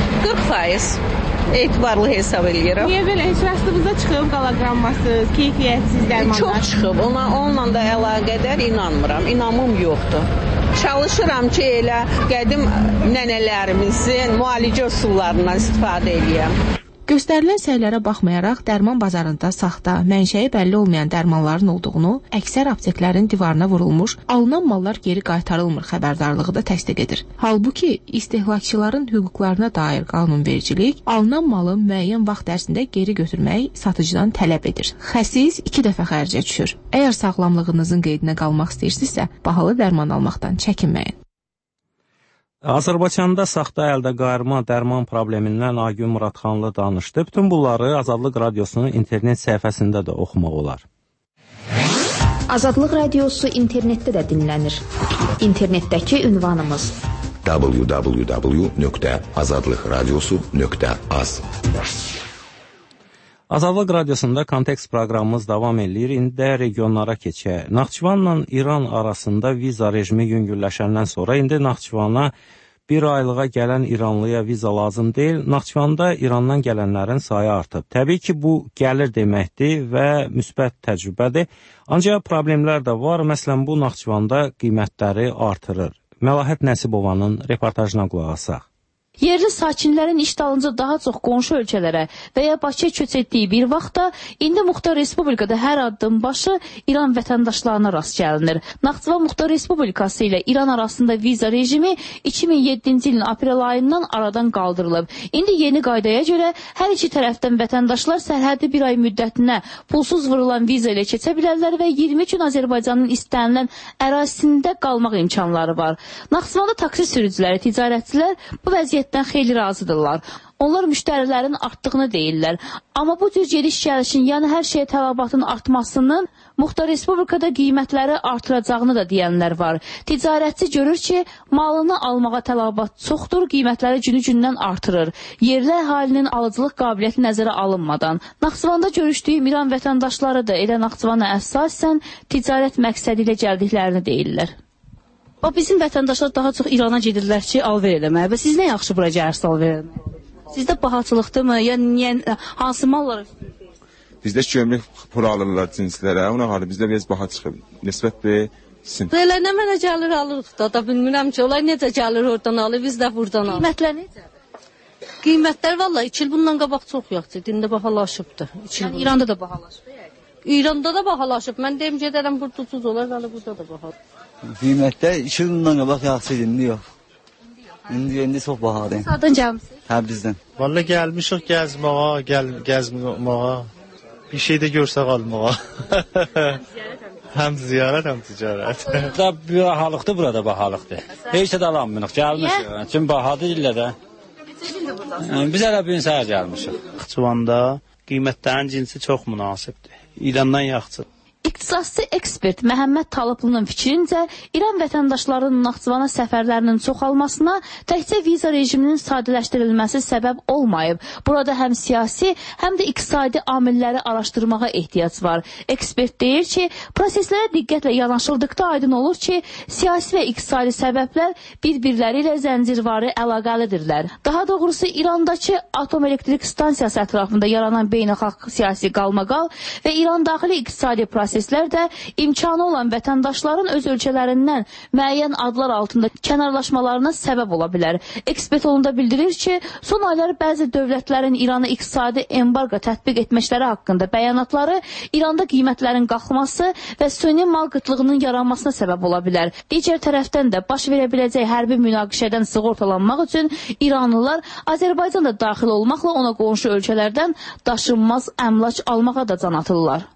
Speaker 21: 40% etibarlı hesab edirəm.
Speaker 17: Niyə belə? Heç rastımıza çıxıb qalaqrammasız, keyfiyyətsiz dərmanlar?
Speaker 21: Çox çıxıb. Onunla da əlaqədar inanmıram. İnamım yoxdur. Çalışıram ki, elə qədim nənələrimizin müalicə üsullarından istifadə edəyəm.
Speaker 17: Göstərilən səylərə baxmayaraq dərman bazarında saxta, mənşəyi bəlli olmayan dərmanların olduğunu, əksər apteklərin divarına vurulmuş, alınan mallar geri qaytarılmır xəbərdarlığı da təsdiq edir. Halbuki istehlakçıların hüquqlarına dair qanunvericilik alınan malı müəyyən vaxt ərzində geri götürmək satıcıdan tələb edir. Xəsis 2 dəfə xərcə düşür. Əgər sağlamlığınızın qeydinə qalmaq istəyirsinizsə, bahalı dərman almaqdan çəkinməyin.
Speaker 4: Azərbaycanda saxta əldə qayırma dərman problemindən Agün Muradxanlı danışdı. Bütün bunları Azadlıq Radiosunun internet səhifəsində də oxumaq olar.
Speaker 2: Azadlıq Radiosu internetdə də dinlənir. İnternetdəki ünvanımız
Speaker 22: www.azadlıqradiosu.az.
Speaker 4: Azadlıq Radiosunda Kontekst proqramımız davam edir. İndi də regionlara keçək. Naxçıvanla İran arasında viza rejimi yüngülləşəndən sonra indi Naxçıvana bir aylığa gələn İranlıya viza lazım deyil. Naxçıvanda İrandan gələnlərin sayı artıb. Təbii ki, bu gəlir deməkdir və müsbət təcrübədir. Ancaq problemlər də var. Məsələn, bu Naxçıvanda qiymətləri artırır. Məlahət Nəsibovanın reportajına qulaq asaq.
Speaker 3: Yerli sakinlərin iş dalınca daha çox qonşu ölkələrə və ya Bakıya köç etdiyi bir vaxtda indi Muxtar Respublikada hər addım başı İran vətəndaşlarına rast gəlinir. Naxçıvan Muxtar Respublikası ilə İran arasında viza rejimi 2007-ci ilin aprel ayından aradan qaldırılıb. İndi yeni qaydaya görə hər iki tərəfdən vətəndaşlar sərhəddi bir ay müddətinə pulsuz vurulan viza ilə keçə bilərlər və 20 gün Azərbaycanın istənilən ərazisində qalmaq imkanları var. Naxçıvanda taksi sürücüləri, ticarətçilər bu vəziyyət xeyli razıdırlar. Onlar müştərilərin artdığını deyirlər. Amma bu cür gediş-gəlişin, yəni hər şeyə tələbatın artmasının Muxtar Respublikada qiymətləri artıracağını da deyənlər var. Ticarətçi görür ki, malını almağa tələbat çoxdur, qiymətləri günü-gündən artırır. Yerli əhalinin alıcılıq qabiliyyəti nəzərə alınmadan. Naxçıvanda görüşdüyüm İran vətəndaşları da elə Naxçıvana əsasən ticarət məqsədi ilə gəldiklərini deyirlər. Bizim vətəndaşlar daha çox İrana gedirlər ki, alver eləməyə və siz nə yaxşı bura gəlirsiz alver eləməyə? Sizdə bahatçılıqdırmı? Yəni, hansı mallar istəyirsiniz?
Speaker 22: Bizdə gömrük pul alırlar cinslərə, ona görə bizdə biraz baha çıxır. Nisbət bir sim.
Speaker 8: Belə nə mənə gəlir alırıq da bilmirəm ki, onlar necə gəlir oradan alır, biz də buradan alır.
Speaker 3: Qiymətlər necə?
Speaker 8: Qiymətlər valla 2 il bundan qabaq çox yaxşı, dində bahalaşıbdır.
Speaker 3: Yəni İranda da bahalaşıb?
Speaker 8: İranda da bahalaşıb. Mən deyim gedərəm burada ucuz olar, valla burada da bahalaşıb.
Speaker 23: Qiymətlər 2 il bundan qabaq yaxşı idi, indi yox. İndi çox bahadır.
Speaker 3: Sadan gəlmişsiniz?
Speaker 23: Hə, bizdən.
Speaker 24: Valla gəlmişik gəzməyə, bir şey də görsək almağa. Həm ziyarət, həm ticarət.
Speaker 9: Da bir bahalıqdır, burada bahalıqdır. Heç də alamırıq, gəlmişik. Çünki bahadır illə də. Biz hələ bir səhər gəlmişik.
Speaker 24: Naxçıvanda qiymətlərin cinsi çox münasibdir. İrandan yaxşıdır.
Speaker 3: İqtisadçı ekspert Məhəmməd Talıblı'nın fikrincə, İran vətəndaşlarının Naxçıvana səfərlərinin çoxalmasına təkcə viza rejiminin sadələşdirilməsi səbəb olmayıb. Burada həm siyasi, həm də iqtisadi amilləri araşdırmağa ehtiyac var. Ekspert deyir ki, proseslərə diqqətlə yanaşıldıqda aydın olur ki, siyasi və iqtisadi səbəblər bir-birləri ilə zəncirvari əlaqəlidirlər. Daha doğrusu İrandakı atom elektrik stansiyası ətrafında yaranan beynəlxalq siyasi qalmaqal və İran daxili iqtisadi proseslər də imkanı olan vətəndaşların öz ölkələrindən müəyyən adlar altında kənarlaşmalarına səbəb ola bilər. Ekspert onda bildirir ki, son aylar bəzi dövlətlərin İrana iqtisadi embargo tətbiq etməkləri haqqında bəyanatları İranda qiymətlərin qalxması və süni mal qıtlığının yaranmasına səbəb ola bilər. Digər tərəfdən də baş verə biləcək hərbi münaqişədən sığortalanmaq üçün İranlılar Azərbaycanda daxil olmaqla ona qonşu ölkələrdən daşınmaz əmlak almağa da can atırlar.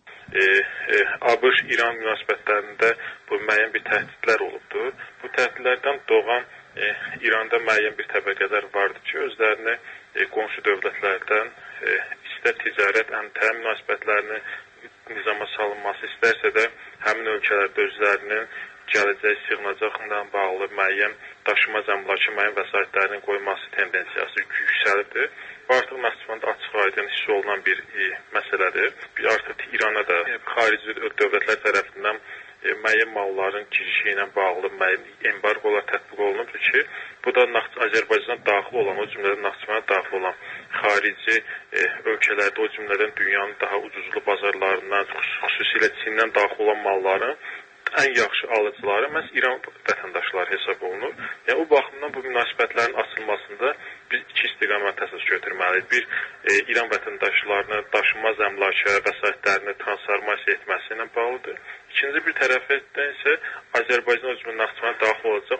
Speaker 25: ABŞ-İran münasibətlərində bu müəyyən bir təhdidlər olubdur. Bu təhdidlərdən doğan İranda müəyyən bir təbəqələr vardır ki, özlərini qonşu dövlətlərdən istər ticarət, əmtəə münasibətlərini nizama salınması istərsə də həmin ölkələrdə özlərinin gələcək sığınacaqla bağlı müəyyən daşımaz əmlakı müəyyən vəsaitlərinin qoyması tendensiyası yüksəlibdir. Bu artıq Naxçıvanda açıq-aydın hiss olunan bir məsələdir. Artıq İrana da xarici dövlətlər tərəfindən müəyyən malların girişi ilə bağlı müəyyən embargolar tətbiq olunubdur ki, bu da Azərbaycana daxil olan, o cümlədən Naxçıvana daxil olan xarici ölkələrdə, o cümlədən dünyanın daha ucuzlu bazarlarından, xüsusilə Çindən daxil olan malların ən yaxşı alıcıları məhz İran vətəndaşları hesab olunur. Yəni, o baxımdan bu münasibətlərin açılmasında biz iki istiqamət əsas götürməliyik. Bir, İran vətəndaşlarının daşınmaz əmlaka vəsaitlərini transformasiya etməsi ilə bağlıdır. İkinci bir tərəfdən isə Azərbaycan o cümlə Naxçıvana daxil olacaq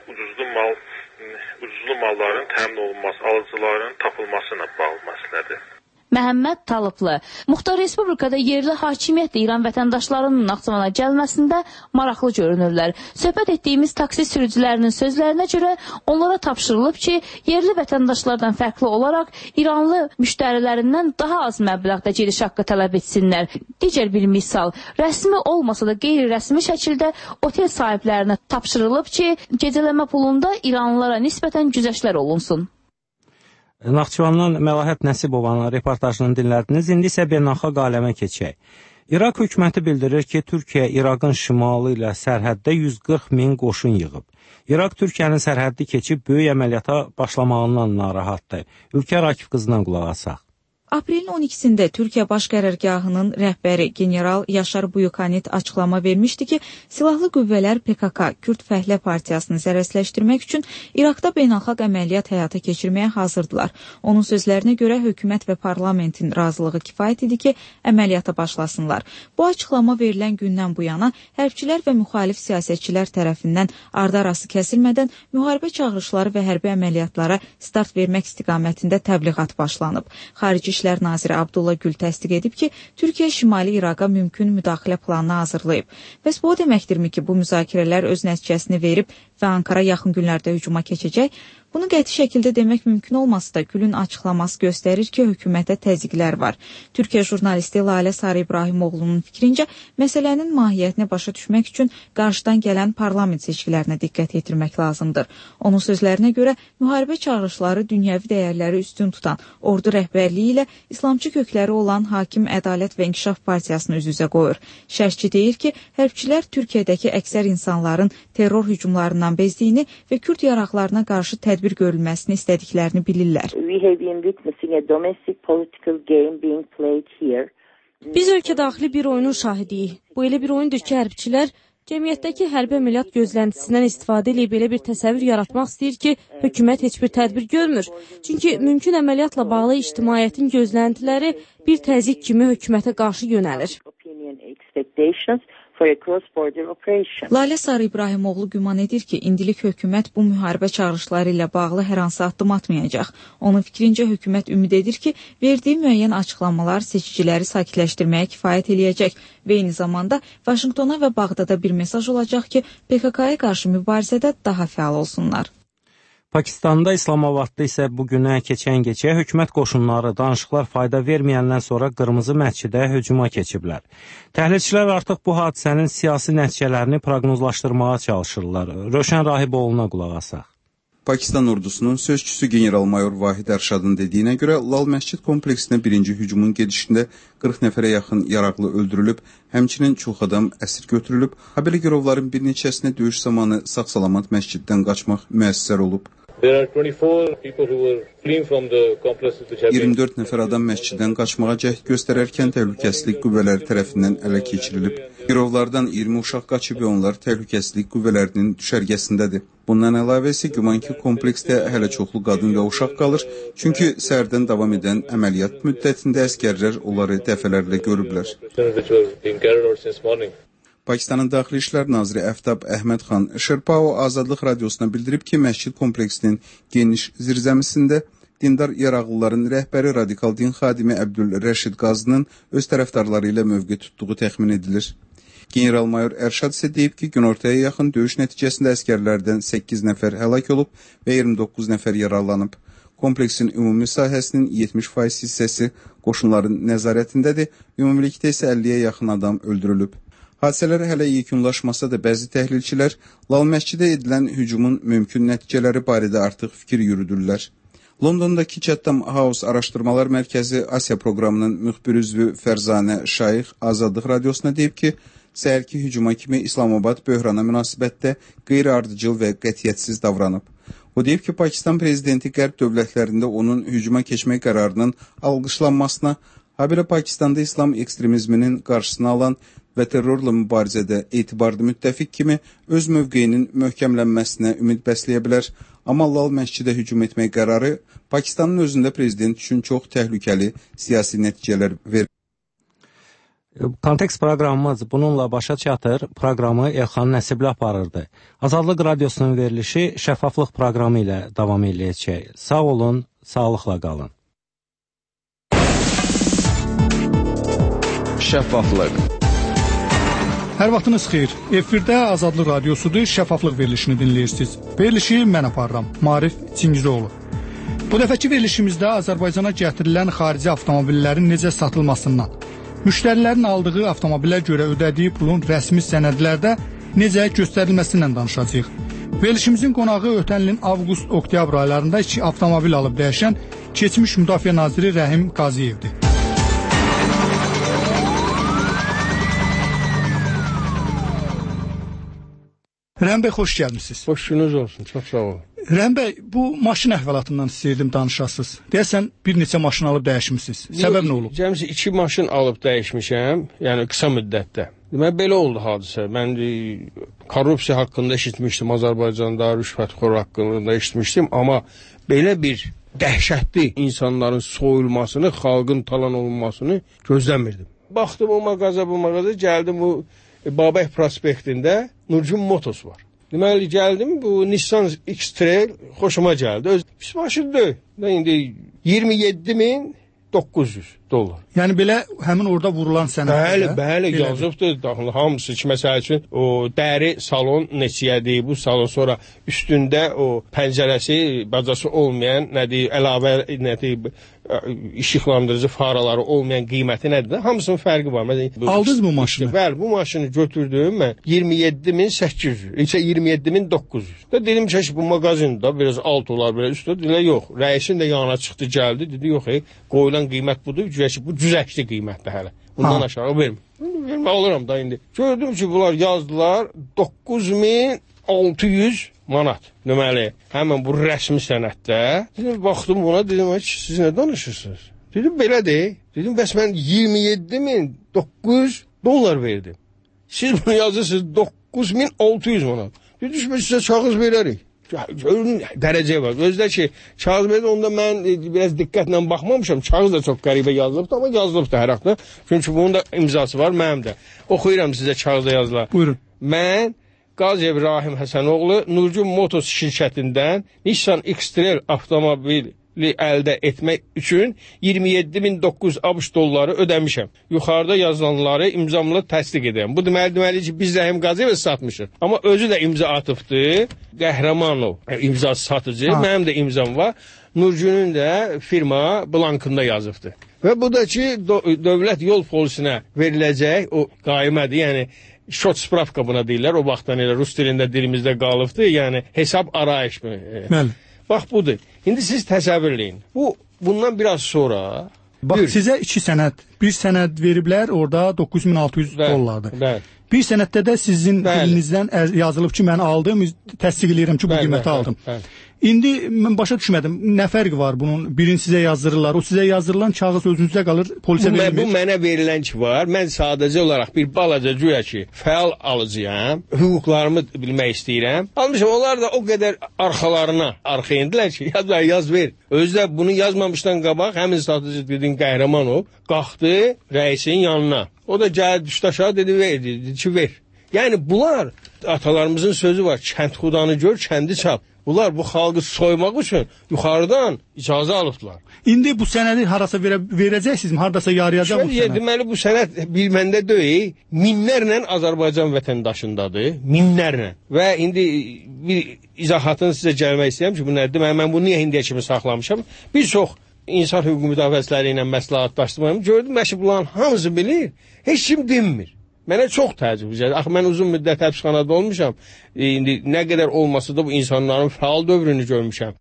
Speaker 25: ucuzlu malların təmin olunması, alıcıların tapılması ilə bağlı məsələdir.
Speaker 3: Məhəmməd Talıblı, Muxtar Respublikada yerli hakimiyyətlə İran vətəndaşlarının Naxçıvana gəlməsində maraqlı görünürlər. Söhbət etdiyimiz taksi sürücülərinin sözlərinə görə onlara tapşırılıb ki, yerli vətəndaşlardan fərqli olaraq İranlı müştərilərindən daha az məbləğdə giriş haqqı tələb etsinlər. Digər bir misal, rəsmi olmasa da qeyri-rəsmi şəkildə otel sahiblərinə tapşırılıb ki, gecələmə pulunda İranlılara nisbətən güzəştlər olunsun.
Speaker 4: Naxçıvandan Məlahət Nəsibovanın reportajını dinlədiniz. İndi isə beynəlxalq aləmə keçək. İraq hökuməti bildirir ki, Türkiyə İraqın şimalı ilə sərhəddə 140 min qoşun yığıb. İraq Türkiyənin sərhəddi keçib böyük əməliyyata başlamağından narahatdır. Ülkər Akif qızından qulaq asaq.
Speaker 1: Aprelin 12-sində Türkiyə Baş Qərargahının rəhbəri general Yaşar Buyukanit açıqlama vermişdi ki, silahlı qüvvələr PKK, Kürd Fəhlə Partiyasını zərərsizləşdirmək üçün İraqda beynəlxalq əməliyyat həyata keçirməyə hazırdılar. Onun sözlərinə görə hökumət və parlamentin razılığı kifayət idi ki, əməliyyata başlasınlar. Bu açıqlama verilən gündən bu yana hərbçilər və müxalif siyasətçilər tərəfindən ardı-arası kəsilmədən müharibə çağırışları və hərbi əməliyyatlara start vermək istiqamətində təbliğat başlanıb. Xarici İşlər naziri Abdullah Gül təsdiq edib ki, Türkiyə Şimali İraqa mümkün müdaxilə planını hazırlayıb. Bəs bu o deməkdirmi ki, bu müzakirələr öz nəticəsini verib və Ankara yaxın günlərdə hücuma keçəcək? Bunu qəti şəkildə demək mümkün olmasa da Gülün açıqlaması göstərir ki, hökumətə təzyiqlər var. Türkiyə jurnalisti Lalə Sarı İbrahimoğlu'nun fikrincə, məsələnin mahiyyətini başa düşmək üçün qarşıdan gələn parlament seçkilərinə diqqət yetirmək lazımdır. Onun sözlərinə görə, müharibə çağırışları dünyəvi dəyərləri üstün tutan ordu rəhbərliyi ilə İslamçı kökləri olan Hakim Ədalət və İnkişaf Partiyasını üz-üzə qoyur. Şərhçi deyir ki, hərbçilər Türkiyədəki əksər insanların terror hücumlarından bezdiyini və Kürd yaraqlarına qarşı tədbir görülməsini istədiklərini bilirlər.
Speaker 10: Biz ölkə daxili bir oyunun şahidiyik. Bu elə bir oyundur ki, hərbçilər cəmiyyətdəki hərbi əməliyyat gözləntisindən istifadə edib belə bir təsəvvür yaratmaq istəyir ki, hökumət heç bir tədbir görmür. Çünki mümkün əməliyyatla bağlı ictimaiyyətin gözləntiləri bir təzyiq kimi hökumətə qarşı yönəlir.
Speaker 1: Lalə Sarı İbrahimoğlu güman edir ki, indilik hökumət bu müharibə çağırışları ilə bağlı hər hansı addım atmayacaq. Onun fikrincə hökumət ümid edir ki, verdiyi müəyyən açıqlamalar seçiciləri sakitləşdirməyə kifayət eləyəcək və eyni zamanda Vaşinqtona və Bağdada bir mesaj olacaq ki, PKK-ya qarşı mübarizədə daha fəal olsunlar.
Speaker 4: Pakistanda İslamabadda isə bugünə keçən gecə hökumət qoşunları danışıqlar fayda verməyəndən sonra Qırmızı məscidə hücuma keçiblər. Təhlilçilər artıq bu hadisənin siyasi nəticələrini proqnozlaşdırmağa çalışırlar. Rövşən Rahiboğlu'na qulaq asaq.
Speaker 11: Pakistan ordusunun sözçüsü general-mayor Vahid Ərşadın dediyinə görə Lal Məscid kompleksinə birinci hücumun gedişində 40 nəfərə yaxın yaraqlı öldürülüb, həmçinin çox adam əsir götürülüb, habelə girovların bir neçəsinə döyüş zamanı sağ-salamat məsciddən qaçmaq müəssər olub. 24 nəfər adam məsciddən qaçmağa cəhd göstərərkən təhlükəsizlik qüvvələri tərəfindən ələ keçirilib. Girovlardan 20 uşaq qaçıb və onlar təhlükəsizlik qüvvələrinin düşərgəsindədir. Bundan əlavə isə güman ki, kompleksdə hələ çoxlu qadın və uşaq qalır, çünki səhərdən davam edən əməliyyat müddətində əskərlər onları dəfələrlə görüblər. Pakistanın Daxili İşlər Naziri Əftab Əhmədxan Şirpao Azadlıq Radiosuna bildirib ki, məscid kompleksinin geniş zirzəmisində dindar yaraqlıların rəhbəri radikal din xadimi Əbdülrəşid Qazının öz tərəfdarları ilə mövqe tutduğu təxmin edilir. General-mayor Ərşad isə deyib ki, günortaya yaxın döyüş nəticəsində əskərlərdən 8 nəfər həlak olub və 29 nəfər yaralanıb. Kompleksin ümumi sahəsinin 70% hissəsi qoşunların nəzarətindədir, ümumilikdə isə 50-yə yaxın adam öldürülüb. Hadisələr hələ yekunlaşmasa da bəzi təhlilçilər Lal məscidə edilən hücumun mümkün nəticələri barədə artıq fikir yürüdürlər. Londondakı Chatham House Araşdırmalar Mərkəzi Asiya proqramının müxbir üzvü Fərzanə Şayx Azadlıq Radiosuna deyib ki, səhərki hücuma kimi İslamabad böhrana münasibətdə qeyri-ardıcıl və qətiyyətsiz davranıb. O deyib ki, Pakistan prezidenti qərb dövlətlərində onun hücuma keçmək qərarının alqışlanmasına, habelə Pakistanda İslam ekstremizminin qarşısını alan və terrorla mübarizədə etibarlı müttəfiq kimi öz mövqeyinin möhkəmlənməsinə ümid bəsləyə bilər. Amma Lal məscidə hücum etmək qərarı Pakistanın özündə prezident üçün çox təhlükəli siyasi nəticələr verir.
Speaker 4: Kontekst proqramımız bununla başa çatır. Proqramı Elxan Nəsibli aparırdı. Azadlıq Radiosunun verilişi şəffaflıq proqramı ilə davam edəcək. Sağ olun, sağlıqla qalın.
Speaker 12: Şəffaflıq.
Speaker 14: Hər vaxtınız xeyir. Efirdə Azadlıq Radiosudur, şəffaflıq verilişini dinləyirsiniz. Verilişi mən aparıram, Marif Çingizoğlu. Bu dəfəki verilişimizdə Azərbaycana gətirilən xarici avtomobillərin necə satılmasından, müştərilərin aldığı avtomobilə görə ödədiyi pulun rəsmi sənədlərdə necə göstərilməsindən danışacağıq. Verilişimizin qonağı ötən ilin avqust-oktyabr aylarında 2 avtomobil alıb dəyişən keçmiş Müdafiə naziri Rəhim Qaziyevdir. Rəhim bəy, xoş gəlmişsiniz.
Speaker 5: Xoş gününüz olsun, çox sağ olun.
Speaker 14: Rəhim bəy, bu maşın əhvalatından istəyirdim danışasınız. Deyəsən bir neçə maşın alıb dəyişmisiniz. Səbəb nə olub?
Speaker 5: Cəmsi 2 maşın alıb dəyişmişəm, yəni qısa müddətdə. Deməli, belə oldu hadisə. Mən korrupsiya haqqında eşitmişdim, Azərbaycanda rüşvətxor haqqında eşitmişdim, amma belə bir dəhşətli insanların soyulmasını, xalqın talan olunmasını gözləmirdim. Baxdım o mağaza, gəldim bu Babək prospektində Nurcun Motos var. Deməli, gəldim, bu Nissan X-Trail xoşuma gəldi. Pis maşın deyil. İndi 27.900 dollar.
Speaker 14: Yəni belə həmin orada vurulan sənəddə?
Speaker 5: Bəli, yazıbdır. Hamısı ki, məsəl üçün o dəri salon neçəyədir, bu salon sonra üstündə o pəncərəsi, bacası olmayan, nədir, əlavə, nədir, işıqlandırıcı faraları olmayan qiyməti nədir? Hamısının fərqi var.
Speaker 14: Aldınız mı maşını?
Speaker 5: Bəli, bu maşını götürdüm mən 27.800, 27.900. Dedim ki, bu mağazində biraz alt olar, belə üstə. Dedim, yox, rəisin də yanına çıxdı, gəldi. Dedi, yox, qoyulan qiymət budur. Bu cüzəkli qiymətdir hələ. Bundan aşağı vermə. Vermə alıram da indi. Gördüm ki, bunlar yazdılar 9600 manat. Deməli, həmən bu rəsmi sənəddə. Dedim, baxdım buna, dedim, siz nə danışırsınız? Dedim, belədir. Dedim, bəs mən 27.900 dollar verdim. Siz bunu yazırsınız 9600 manat. Dedim, biz sizə kağız verərik. Görün, dərəcə var. Gözlə ki, kağız verdi, onda mən biraz diqqətlə baxmamışam. Kağız da çox qəribə yazılıbdır, amma yazılıbdır hər haqda. Çünki bunun da imzası var, mənim də. Oxuyuram sizə kağızda yazılar.
Speaker 14: Buyurun.
Speaker 5: Mən Qaziyev Rahim Həsənoğlu Nurcun Motos şirkətindən Nissan X-Trail avtomobili əldə etmək üçün 27.900 ABŞ dolları ödəmişəm. Yuxarıda yazılanları imzamla təsdiq edirəm. Bu deməli ki, biz Rəhim Qaziyevə satmışıq. Amma özü də imza atıbdır. Qəhrəmanov imzası satıcı. Mənim də imzam var. Nurcunun da firma blankında yazıbdır. Və bu da ki, dövlət yol polisinə veriləcək o qaimədir. Yəni, şot spravka buna deyirlər. O vaxtdan elə rus dilində dilimizdə qalıbdır. Yəni, hesab arayış mı?
Speaker 14: Bəli.
Speaker 5: Bax, budur. İndi siz təsəvvürləyin. Bundan biraz sonra...
Speaker 14: Bax, sizə 2 sənəd. Bir sənəd veriblər, orada 9600 dollardır.
Speaker 5: Bəli.
Speaker 14: Bir sənəddə də sizin dilinizdən yazılıb ki, mən aldım, təsdiq edirəm ki, bu qiyməti aldım. İndi mən başa düşmədim, nə fərqi var bunun? Birini sizə yazdırırlar, o sizə yazdırılan kağız özünüzə qalır, polisə verilir.
Speaker 5: Bu mənə verilən ki var, mən sadəcə olaraq bir balaca güya ki, fəal alıcıyam, hüquqlarımı bilmək istəyirəm. Almışım, onlar da o qədər arxayındilər ki, yaz ver. Özü də bunu yazmamışdan qabaq, həmin satıcı dedin Qəhrəmanov, qalxdı rəisin yanına. O da gəldi, düşdü aşağı, dedi ver. Yəni bunlar, atalarımızın sözü var, kənd xudanı gör, kəndi çap. Bunlar bu xalqı soymaq üçün yuxarıdan icazə alıbdılar.
Speaker 14: İndi bu sənədi harasa verəcəksiniz, haradasa yarayacaq bu sənəd?
Speaker 5: Deməli, bu sənəd bir məndə deyil, minlərlə Azərbaycan vətəndaşındadır, minlərlə. Və indi bir izahatını sizə gəlmək istəyirəm ki, bu nədir? Mən bunu niyə indiyə kimi saxlamışam? Bir çox insan hüquq müdafiəçiləri ilə məsləhətlaşdırmayım. Gördüm ki, bunların hamısı bilir, heç kim dinmir. Mənə çox təəccüb edir. Axı mən uzun müddət həbsxanada olmuşam. İndi nə qədər olmasa da bu insanların fəal dövrünü görmüşəm.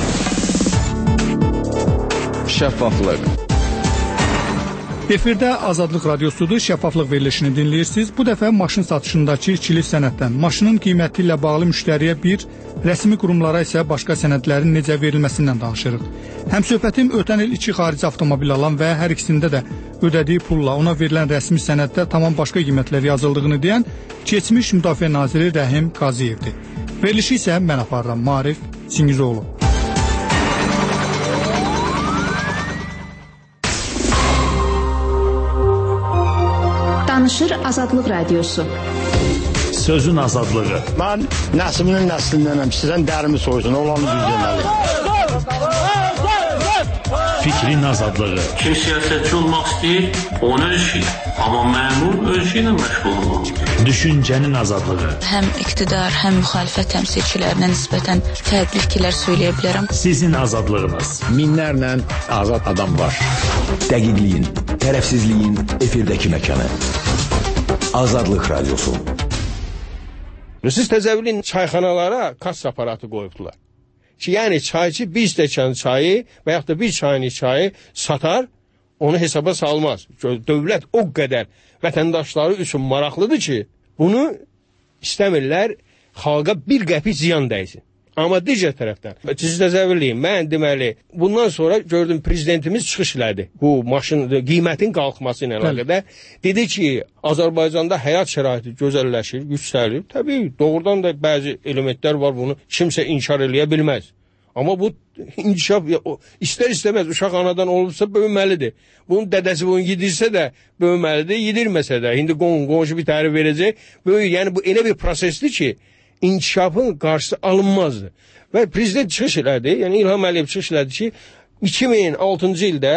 Speaker 11: Şəffaflıq.
Speaker 14: Efirdə Azadlıq Radiosudur, şəffaflıq verilişini dinləyirsiniz. Bu dəfə maşın satışındakı ikili sənəddən, maşının qiyməti ilə bağlı müştəriyə bir, rəsmi qurumlara isə başqa sənədlərin necə verilməsindən danışırıq. Həmsöhbətim ötən il 2 xarici avtomobil alan və hər ikisində də ödədiyi pulla ona verilən rəsmi sənəddə tamam başqa qiymətlər yazıldığını deyən keçmiş Müdafiə naziri Rəhim Qaziyevdir. Verilişi isə mən aparıram, Marif Çingizoğlu.
Speaker 2: Danışır Azadlıq Radiosu.
Speaker 6: Sözün azadlığı.
Speaker 12: Mən nəslinin nəslindənəm. Sizdən dərimi soysun, olanı düz deməliyim.
Speaker 6: Fikrin azadlığı.
Speaker 15: Kim siyasətçi olmaq istəyir, onun öz işi. Amma məmur öz işi ilə məşğul olmaq.
Speaker 6: Düşüncənin azadlığı.
Speaker 16: Həm iqtidar, həm müxalifət təmsilçilərinə nisbətən fərqli fikirlər söyləyə bilərəm.
Speaker 6: Sizin azadlığınız.
Speaker 12: Minlərlə azad adam var.
Speaker 26: Dəqiqliyin, tərəfsizliyin efirdəki məkanı. Azadlıq Radiosu.
Speaker 5: Siz təzəvvürləyin, çayxanalara kassa aparatı qoyubdular. ki, yəni çayçı bir stəkan çayı və yaxud da bir çayını çayı satar, onu hesaba salmaz. Dövlət o qədər vətəndaşları üçün maraqlıdır ki, bunu istəmirlər xalqa bir qəpik ziyan dəysin. Amma digər tərəfdən, siz təsəvvürləyin, mən deməli, bundan sonra gördüm prezidentimiz çıxış elədi. Bu maşın qiymətin qalxması ilə əlaqədar. Dedi ki, Azərbaycanda həyat şəraiti gözəlləşir, yüksəlir. Təbii, doğrudan da bəzi elementlər var, bunu kimsə inkar eləyə bilməz. Amma bu inkişaf istər-istəməz uşaq anadan olubsa böyüməlidir. Bunun dədəsi bunu yedirsə də böyüməlidir, yedirməsə də. İndi qonşu bir tərif verəcək. Yəni bu elə bir prosesdir ki, inkişafın qarşısı alınmazdı. Və prezident çıxış elədi, yəni İlham Əliyev çıxış elədi ki, 2006-cı ildə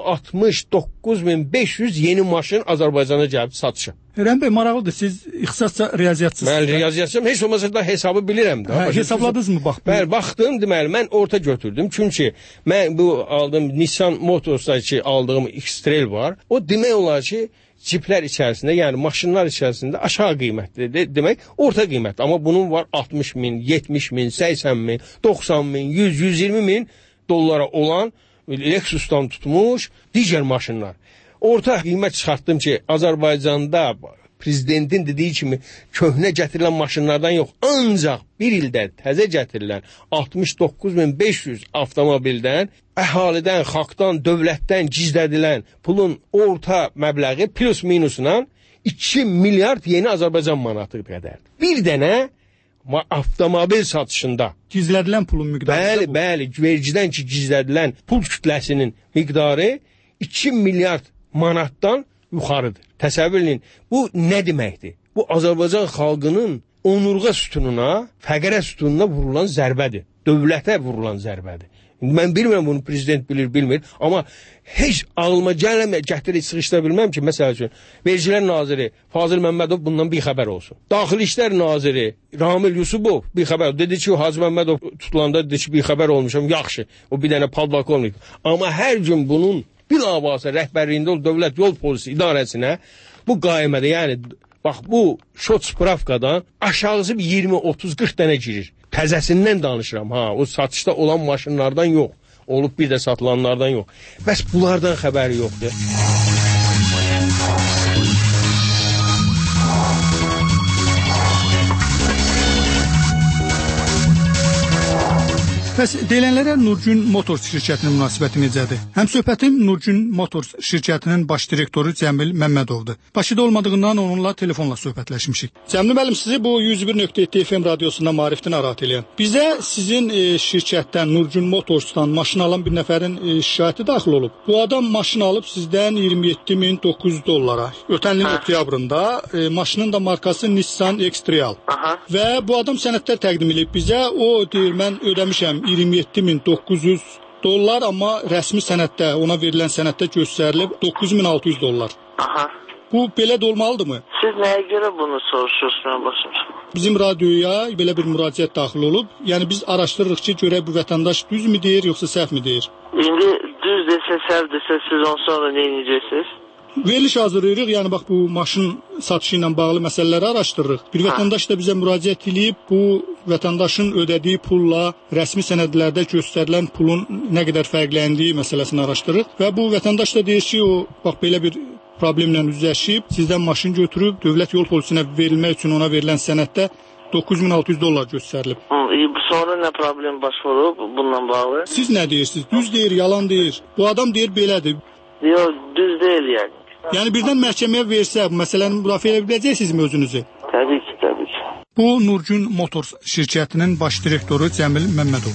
Speaker 5: 69.500 yeni maşın Azərbaycana gəlib satışa.
Speaker 14: Rəhim bəy, maraqlıdır, siz ixtisasca riyaziyyatçısınız.
Speaker 5: Mən riyaziyyatçıyam, heç olmasa da hesabı bilirəm.
Speaker 14: Hesabladınız mı?
Speaker 5: Bəli, baxdım, deməli, mən orta götürdüm. Çünki mən bu aldığım Nissan Motors'dakı aldığım X-Trail var. O demək olar ki, ciplər içərisində, yəni maşınlar içərisində aşağı qiymətlidir. Demək, orta qiymətli. Amma bunun var 60 min, 70 min, 80 min, 90 min, 100, 120 min dollara olan Lexus'tan tutmuş digər maşınlar. Orta qiymət çıxartdım ki, Azərbaycanda prezidentin dediyi kimi köhnə gətirilən maşınlardan yox, ancaq bir ildə təzə gətirilən 69.500 avtomobildən əhalidən, xalqdan, dövlətdən gizlədilən pulun orta məbləği plus minusla 2 milyard yeni Azərbaycan manatı qədərdir. Bir dənə avtomobil satışında
Speaker 14: gizlədilən pulun miqdarı.
Speaker 5: Bəli, vergidən ki gizlədilən pul kütləsinin miqdarı 2 milyard manatdan yuxarıdır. Təsəvvür edin, bu nə deməkdir? Bu Azərbaycan xalqının onurğa sütununa, fəqərə sütununa vurulan zərbədir. Dövlətə vurulan zərbədir. Mən bilmirəm bunu prezident bilir, bilmir. Amma heç ağlıma gətirib sıxışdıra bilməm ki, məsəl üçün, Vergilər Naziri Fazıl Məmmədov bundan bir xəbər olsun. Daxili İşlər Naziri Ramil Yusubov bir xəbər. Dedi ki, Hacı Məmmədov tutulanda dedi ki, bir xəbər olmuşam, yaxşı. O bir dənə polkovnik. Amma hər gün bunun bilavasitə rəhbərliyində dövlət yol polisi idarəsinə bu qaimədə, yəni bax bu şot spravkadan aşağısı 20-30-40 dənə girir. Təzəsindən danışıram, o satışda olan maşınlardan yox. Olub bir də satılanlardan yox. Bəs bunlardan xəbəri yoxdur.
Speaker 14: Bəs deyilənlərə Nurgün Motors şirkətinin münasibəti necədir? Həmsöhbətim Nurgün Motors şirkətinin baş direktoru Cəmil Məmmədovdur. Bakıda olmadığından onunla telefonla söhbətləşmişik. Cəmil müəllim, sizi bu 101.7 FM radiosunda Maarifdən narahat eləyəm. Bizə sizin şirkətdən Nurgün Motorsdan maşın alan bir nəfərin şikayəti daxil olub. Bu adam maşın alıb sizdən 27.900 dollara. Ötən ilin oktyabrında maşının da markası Nissan X-Trail. Və bu adam sənədlər təqdim edib bizə. O deyir, mən ödəmişəm 27.900 dollar, amma rəsmi sənəddə, ona verilən sənəddə göstərilib 9.600 dollar. Bu belə də olmalıdırmı?
Speaker 7: Siz nəyə görə bunu soruşursunuz başım?
Speaker 14: Bizim radioya belə bir müraciət daxil olub. Yəni biz araşdırırıq ki, görək bu vətəndaş düzmü deyir, yoxsa səhv mi deyir?
Speaker 7: İndi düz desə, səhv desə, siz ondan sonra nə edəcəksiniz?
Speaker 14: Veriliş hazırlayırıq, yəni bax bu maşın satışı ilə bağlı məsələləri araşdırırıq. Bir vətəndaş da bizə müraciət edib, bu vətəndaşın ödədiyi pulla rəsmi sənədlərdə göstərilən pulun nə qədər fərqləndiyi məsələsini araşdırırıq. Və bu vətəndaş da deyir ki, o bax belə bir problemlə üzləşib, sizdən maşın götürüb, dövlət yol polisinə verilmək üçün ona verilən sənəddə 9.600 dollar göstərilib.
Speaker 7: Sonra nə problem baş vurub bununla bağlı?
Speaker 14: Siz nə deyirsiniz? Düz deyir, yalan deyir. Bu adam deyir belədir.
Speaker 7: Yox, düz deyil yəni.
Speaker 14: Yəni birdən məhkəməyə versə, bu məsələni müdafiə edə biləcəksinizmi özünüzü?
Speaker 7: Təbii ki, təbii ki.
Speaker 14: Bu Nurgün Motors şirkətinin baş direktoru Cəmil Məmmədov.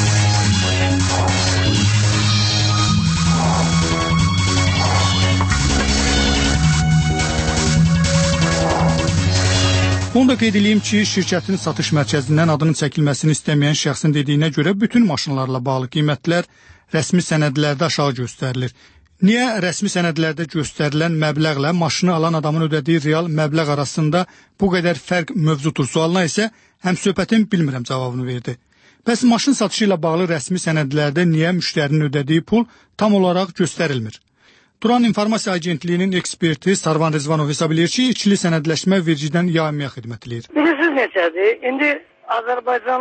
Speaker 14: Onu da qeyd edeyim ki, şirkətin satış mərkəzindən adının çəkilməsini istəməyən şəxsin dediyinə görə bütün maşınlarla bağlı qiymətlər rəsmi sənədlərdə aşağı göstərilir. Niyə rəsmi sənədlərdə göstərilən məbləğlə maşını alan adamın ödədiyi real məbləğ arasında bu qədər fərq mövcuddur sualına isə həmsöhbətim bilmirəm cavabını verdi. Bəs maşın satışı ilə bağlı rəsmi sənədlərdə niyə müştərinin ödədiyi pul tam olaraq göstərilmir? Turan İnformasiya Agentliyinin eksperti Sarvan Rizvanov hesab edir ki, ikili sənədləşmə vergidən yaymaya xidmət edir.
Speaker 13: Bilirsiniz necədir? İndi Azərbaycanda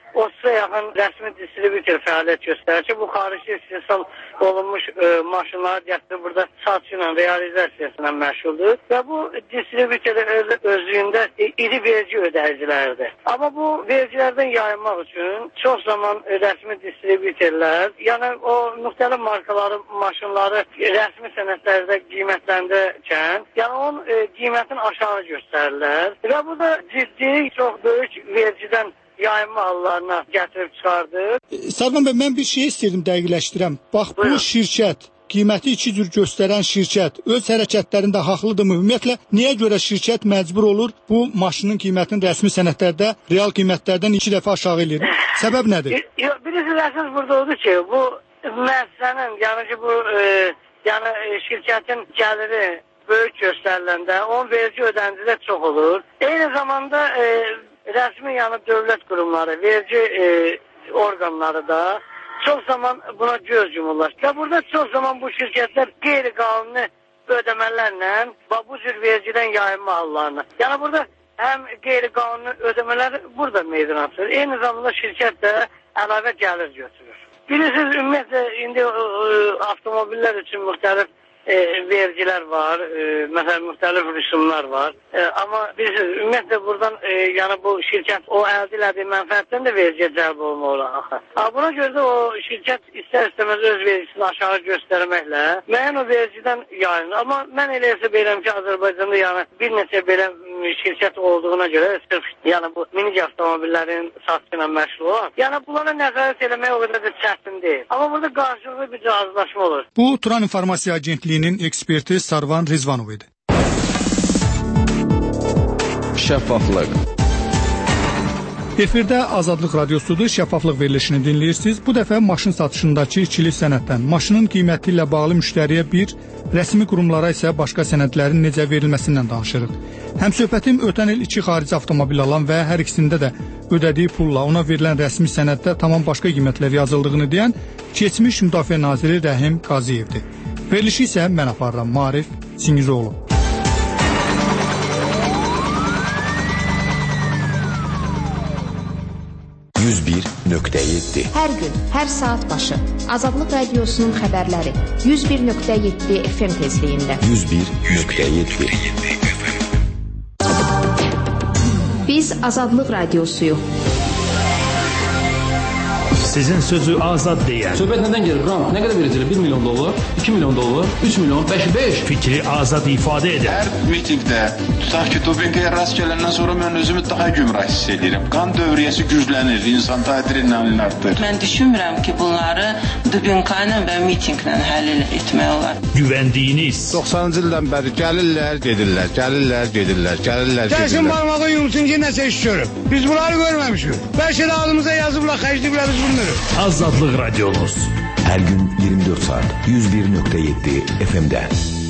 Speaker 13: 30-a yaxın rəsmi distributor fəaliyyət göstərir ki, bu xarici istehsal olunmuş maşınları gətirib burada satış ilə, realizasiyası ilə məşğuldur və bu distributor özlüyündə iri vergi ödəyicilərdir. Amma bu vergilərdən yayınmaq üçün çox zaman rəsmi distributorlar, yəni o müxtəlif markaların maşınları rəsmi sənədlərdə qiymətləndirərkən, yəni onun qiymətini aşağı göstərirlər və bu da ciddi, çox böyük vergidən yayınma hallarına gətirib çıxardı.
Speaker 14: Sarvan bəy, mən bir şey istəyirdim dəqiqləşdirəm. Bax, bu şirkət, qiyməti iki cür göstərən şirkət öz hərəkətlərində haqlıdırmı? Ümumiyyətlə, niyə görə şirkət məcbur olur bu maşının qiymətini rəsmi sənədlərdə real qiymətlərdən 2 dəfə aşağı eləyir? Səbəb nədir?
Speaker 13: Birisi əsas burada odur ki, bu müəssisənin, yəni ki, bu şirkətin gəliri böyük göstəriləndə onun vergi ödəncisi də çox olur. Eyni zamanda rəsmi, yəni dövlət qurumları, vergi orqanları da çox zaman buna göz yumurlar. Və burada çox zaman bu şirkətlər qeyri-qanuni ödəmələrlə bu cür vergidən yayınma hallarına. Yəni burada həm qeyri-qanuni ödəmələr burada meydana çıxır. Eyni zamanda şirkət də əlavə gəlir götürür. Bilirsiniz, ümumiyyətlə, indi avtomobillər üçün müxtəlif vergilər var, məsələn, müxtəlif rüsumlar var. Amma bilirsiniz, ümumiyyətlə buradan, yəni bu şirkət o əldə elədiyi mənfəətdən də vergiyə cəlb olmalı. Buna görə də o şirkət istər-istəməz öz vergisini aşağı göstərməklə müəyyən o vergidən yayınır. Amma mən elə hesab edirəm ki, Azərbaycanda yəni bir neçə belə şirkət olduğuna görə sırf yəni bu minik avtomobillərin satışı ilə məşğul olan, yəni bunlara nəzarət eləmək o qədər də çətin deyil. Amma burada qarşılıqlı bir razılaşma olur.
Speaker 14: Bu Turan İnformasiya Agentliyinin eksperti Sarvan Rizvanov idi.
Speaker 26: Şəffaflıq.
Speaker 14: Efirdə Azadlıq Radiosudur, şəffaflıq verilişini dinləyirsiniz. Bu dəfə maşın satışındakı ikilik sənəddən, maşının qiyməti ilə bağlı müştəriyə bir, rəsmi qurumlara isə başqa sənədlərin necə verilməsindən danışırıq. Həmsöhbətim ötən il 2 xarici avtomobil alan və hər ikisində də ödədiyi pulla ona verilən rəsmi sənəddə tamam başqa qiymətlər yazıldığını deyən keçmiş Müdafiə Naziri Rəhim Qazıyevdir. Verilişi isə mən aparıram, Marif Çingizoğlu.
Speaker 2: Hər gün, hər saat başı Azadlıq Radiosunun xəbərləri 101.7 FM tezliyində.
Speaker 26: 101.7
Speaker 2: Biz Azadlıq Radiosuyuq.
Speaker 6: Sizin sözü azad deyən.
Speaker 17: Söhbət nədən gelir? Ram, nə qədər verəcəklər? 1 milyon dollar, 2 milyon dollar, 3 milyon, 5.
Speaker 6: Fikri azad ifadə edən.
Speaker 18: Hər mitingdə, tutaq ki, dopinqaya rast gələndən sonra mən özümü daha gümrah hiss edirəm. Qan dövriyyəsi güclənir, insan adrenalin artır.
Speaker 16: Mən düşünmürəm ki, bunları dopinqayla və mitinqlə həll etmək olar.
Speaker 6: Güvəndiyiniz.
Speaker 12: 90-cı ildən bəri gəlirlər, gedirlər.
Speaker 19: Gəlsin barmağı yumsun ki, nəsə iş görüb. Biz bunları görməmişik. Bəlkə də adımıza yazıblar, xərcliblər biz bunu.
Speaker 6: Azadlıq Radiomuz.
Speaker 26: Hər gün 24 saat 101.7 FM-də.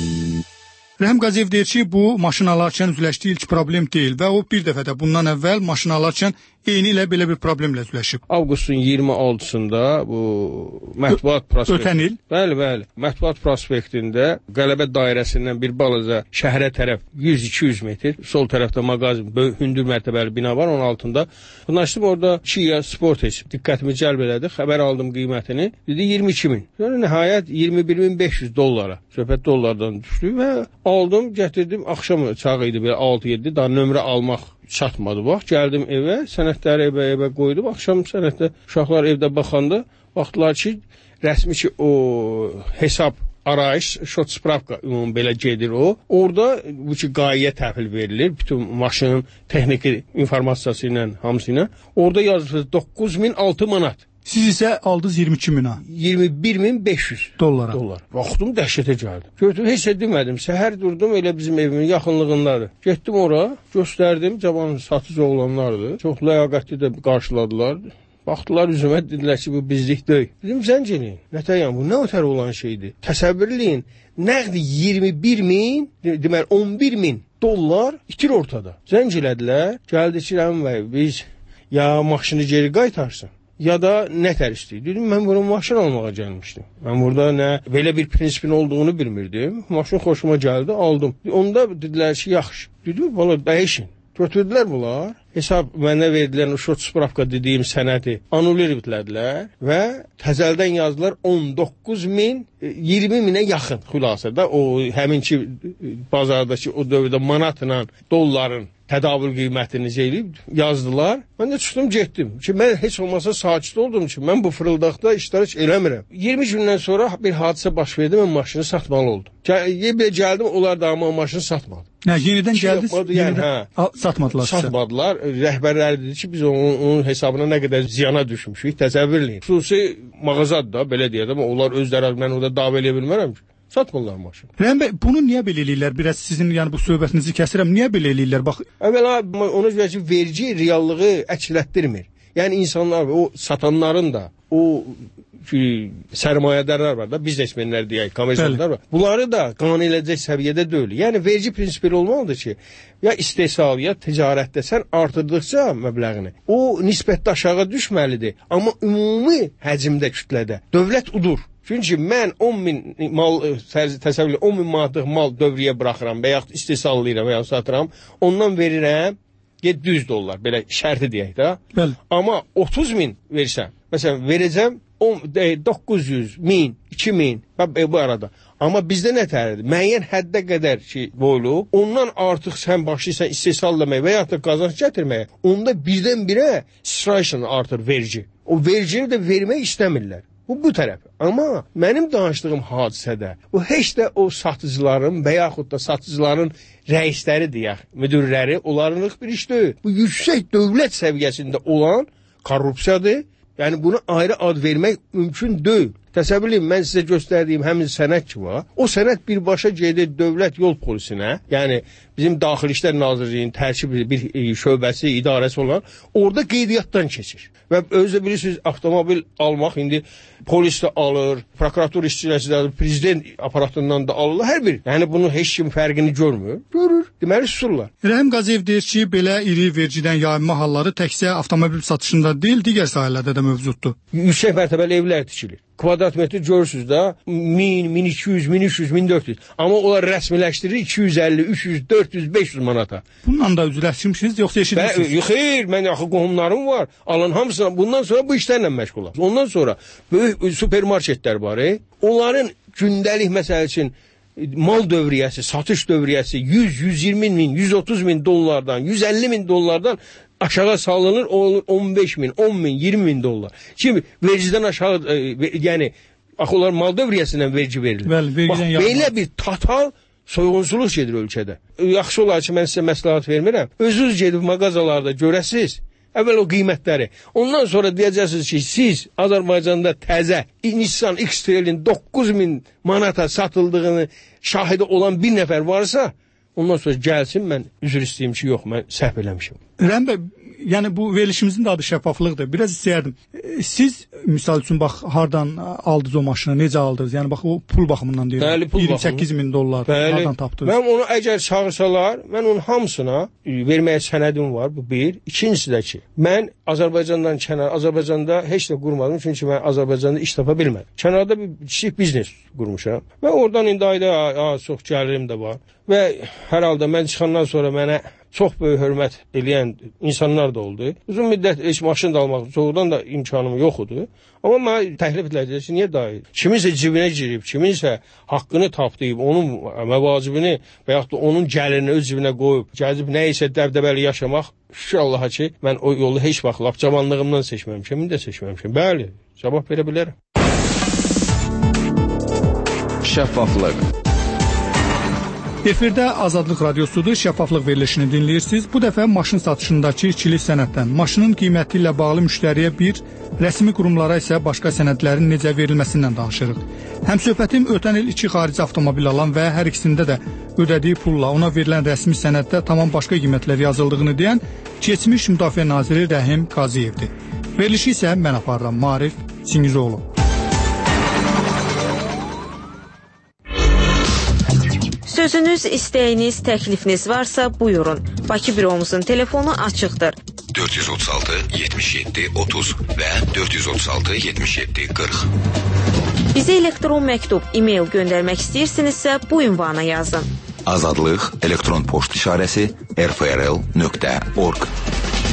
Speaker 14: Rəhim Qaziyev deyir ki, bu maşın alarkən üzləşdiyi ilk problem deyil və o bir dəfə də bundan əvvəl maşın alarkən eyni ilə belə bir problemlə üzləşib.
Speaker 5: Avqustun 26-sında bu mətbuat prospekti.
Speaker 14: Ötən il?
Speaker 5: Bəli. Mətbuat prospektində Qələbə dairəsindən bir balaca şəhərə tərəf 100-200 metr, sol tərəfdə mağazin, hündür mərtəbəli bina var, onun altında. Bunlaşdım orada Kia Sportage diqqətimi cəlb elədi, xəbər aldım qiymətini, dedi 22.000. Yəni nəhayət 21.500 dollara, söhbət dollardan düşdü və aldım, gətirdim, axşam çağı idi belə 6-7, daha nömrə almaq çatmadı vaxt. Gəldim evə, sənədləri evə qoydum. Axşam sənəddə uşaqlar evdə baxanda baxdılar ki, rəsmi ki o hesab arayış, şot spravka ümumi belə gedir o. Orada bu ki qayiyə təhvil verilir, bütün maşının texniki informasiyası ilə, hamısı ilə. Orada yazılır 9.006 manat.
Speaker 14: Siz isə aldınız 22.000-a.
Speaker 5: 21.500
Speaker 14: dollara.
Speaker 5: Baxdım, dəhşətə gəldim. Gördüm, heç demədim. Səhər durdum, elə bizim evimin yaxınlığındadır. Getdim ora, göstərdim, cavan satıcı oğlanlardır. Çox ləyaqətli də qarşıladılar. Baxdılar üzümə, dedilər ki, bu bizlik deyil. Dedim, zəng eləyin. Nətəyən, bu nə ötəri olan şeydir? Təsəvvür eləyin, nəqdi 21.000, deməli 11.000 dollar itir ortada. Zəng elədilər, gəldi ki, Rəhim bəy, biz ya maşını geri qaytarsın, ya da nə tər istəyir. Dedim, mən bura maşın almağa gəlmişdim. Mən burada nə belə bir prinsipin olduğunu bilmirdim. Maşın xoşuma gəldi, aldım. Onda dedilər ki, yaxşı. Dedim, valla dəyişin. Götürdülər bunlar. hesab mənə verilən şort spravka dediyim sənədi anulir bitlədilər və təzəldən yazdılar 19.000 20.000-ə yaxın xülasədə o həminki bazardakı o dövrdə manatla dolların tədavül qiymətini eləyib yazdılar. Mən də çıxdım getdim ki, mən heç olmasa sakit oldum ki, mən bu fırıldaqda iştirak eləmirəm. 20 gündən sonra bir hadisə baş verdi, mən maşını satmalı oldum. Gəldim, onlar da amma maşını satmadı.
Speaker 14: Yenidən gəldiniz, yenidən satmadılar.
Speaker 5: Satmadılar. Rəhbərlər dedi ki, biz onun hesabına nə qədər ziyana düşmüşük, təsəvvür eləyin. Xüsusi mağazadır da, belə deyək, amma onlar özləri, mən orada dava eləyə bilmərəm ki. Satmırlar maşını.
Speaker 14: Rəhim bəy, bunu niyə belə eləyirlər? Biraz sizin bu söhbətinizi kəsirəm. Niyə belə eləyirlər? Bax,
Speaker 5: əvvəla ona görə ki, vergi reallığı əksələtdirmir. Yəni insanlar, o satanların da, o sərmayədarlar var da, biznesmenlər deyək, kommersiyalar var. Bunları da qane edəcək səviyyədə deyil. Yəni vergi prinsipi olmalıdır ki, ya istehsal, ya ticarətdə sən artırdıqca məbləğini, o nisbətdə aşağı düşməlidir. Amma ümumi həcmdə, kütlədə dövlət udur. Çünki mən 10.000 mal, təsəvvür 10.000 manatlıq mal dövriyə buraxıram və yaxud istehsallayıram və yaxud satıram, ondan verirəm $700, belə şərti deyək də.
Speaker 14: Bəli.
Speaker 5: Amma 30.000 versəm, məsələn, verəcəm 900, 1000, 2000 bu arada. Amma bizdə nə tərədir? Müəyyən həddə qədər ki, boylu, ondan artıq sən başlayırsan istehsallaməyə və yaxud da qazanc gətirməyə, onda birdən-birə sırayla artır vergi. O vergini də vermək istəmirlər. Bu tərəf. Amma mənim danışdığım hadisədə o heç də o satıcıların və yaxud da satıcıların rəisləri deyək, müdürləri, onlarınlıq bir iş deyil. Bu yüksək dövlət səviyyəsində olan korrupsiyadır. Yəni buna ayrı ad vermək mümkün deyil. Təsəvvür edin, mən sizə göstərdiyim həmin sənəd ki var, o sənəd birbaşa gedir dövlət yol polisinə, yəni bizim Daxili İşlər Nazirliyinin tərkibi bir şöbəsi, idarəsi olan, orada qeydiyyatdan keçir. Və özü də bilirsiniz, avtomobil almaq indi polis də alır, prokurator işçiləri də alır, prezident aparatından da alırlar, hər bir. Yəni bunun heç kim fərqini görmür. Görür, deməli susurlar.
Speaker 14: Rəhim Qaziyev deyir ki, belə iri vergidən yayınma halları təkcə avtomobil satışında deyil, digər sahələrdə də mövcuddur.
Speaker 5: Yüksək mərtəbəli evlər tikilir. Kvadrat metr görürsünüz də 1000, 1200, 1300, 1400. Amma onlar rəsmiləşdirir 250, 300, 400, 500 manata.
Speaker 14: Bununla da üzləşmişsiniz, yoxsa eşidirsiniz?
Speaker 5: Xeyr, mən yaxı qohumlarım var. Alan hamısına bundan sonra bu işlərlə məşğul olacaq. Ondan sonra böyük supermarketlər var. Onların gündəlik məsəl üçün mal dövriyyəsi, satış dövriyyəsi 100, 120 min, 130 min dollardan, 150 min dollardan aşağı salınır, olur 15 min, 10 min, 20 min dollar. Şimdi vergiden aşağı, yəni, onlar mal dövriyyəsindən vergi verilir.
Speaker 14: Bəli,
Speaker 5: bax, belə bir total soyğunçuluq gedir ölkədə. Yaxşı olar ki, mən sizə məsləhət vermirəm. Özünüz gedib mağazalarda görəsiz. Əvvəl o qiymətləri. Ondan sonra deyəcəksiniz ki, siz Azərbaycanda təzə Nissan X-Trail'in 9.000 manata satıldığını şahidi olan bir nəfər varsa, ondan sonra gəlsin, mən üzr istəyim ki, yox, mən səhv eləmişim.
Speaker 14: Rəhim bəy, yəni bu verilişimizin də adı şəffaflıqdır. Biraz istəyərdim. Siz, misal üçün, bax, hardan aldınız o maşını, necə aldınız? Yəni, bax, o pul baxımından deyirəm.
Speaker 5: Bəli, pul
Speaker 14: 28 min dollar, hardan tapdınız?
Speaker 5: Mən onu əgər çağırsalar, mən onun hamısına verməyə sənədim var, bu bir. İkincisi də ki, mən Azərbaycandan kənar, Azərbaycanda heç də qurmadım, çünki mən Azərbaycanda iş tapa bilmədim. Kənarda bir kiçik biznes qurmuşam və oradan indi ayda çox gəlirim də var. Və hər halda mən çıxandan sonra mənə çox böyük hörmət eləyən insanlar da oldu. Uzun müddət heç maşın da almaq, çoxdan da imkanım yox idi. Amma mənə təklif edildi ki, niyə dair? Kiminsə cibinə girib, kiminsə haqqını tapdıyıb, onun məvacibini və yaxud da onun gəlirini öz cibinə qoyub, gəzib nə isə dəbdəbəli yaşamaq, şükür Allaha ki, mən o yolu heç vaxt lap cavanlığımdan seçməmişəm, indi də seçməmişəm. Bəli, cavab verə bilərəm.
Speaker 26: Şəffaflıq.
Speaker 14: Efirdə Azadlıq Radiosudur, şəffaflıq verilişini dinləyirsiniz. Bu dəfə maşın satışındakı ikilik sənəddən, maşının qiyməti ilə bağlı müştəriyə bir, rəsmi qurumlara isə başqa sənədlərin necə verilməsindən danışırıq. Həmsöhbətim ötən il 2 xarici avtomobil alan və hər ikisində də ödədiyi pulla ona verilən rəsmi sənəddə tamam başqa qiymətlər yazıldığını deyən keçmiş Müdafiə Naziri Rəhim Qaziyevdir. Verilişi isə mən aparıram, Marif Çingizoğlu.
Speaker 8: Sözünüz, istəyiniz, təklifiniz varsa buyurun. Bakı büromuzun telefonu açıqdır.
Speaker 26: 436 77 30 və 436 77 40.
Speaker 8: Bizə elektron məktub, e-mail göndərmək istəyirsinizsə bu ünvana yazın.
Speaker 26: Azadlıq elektron poçt işarəsi rfrl.org.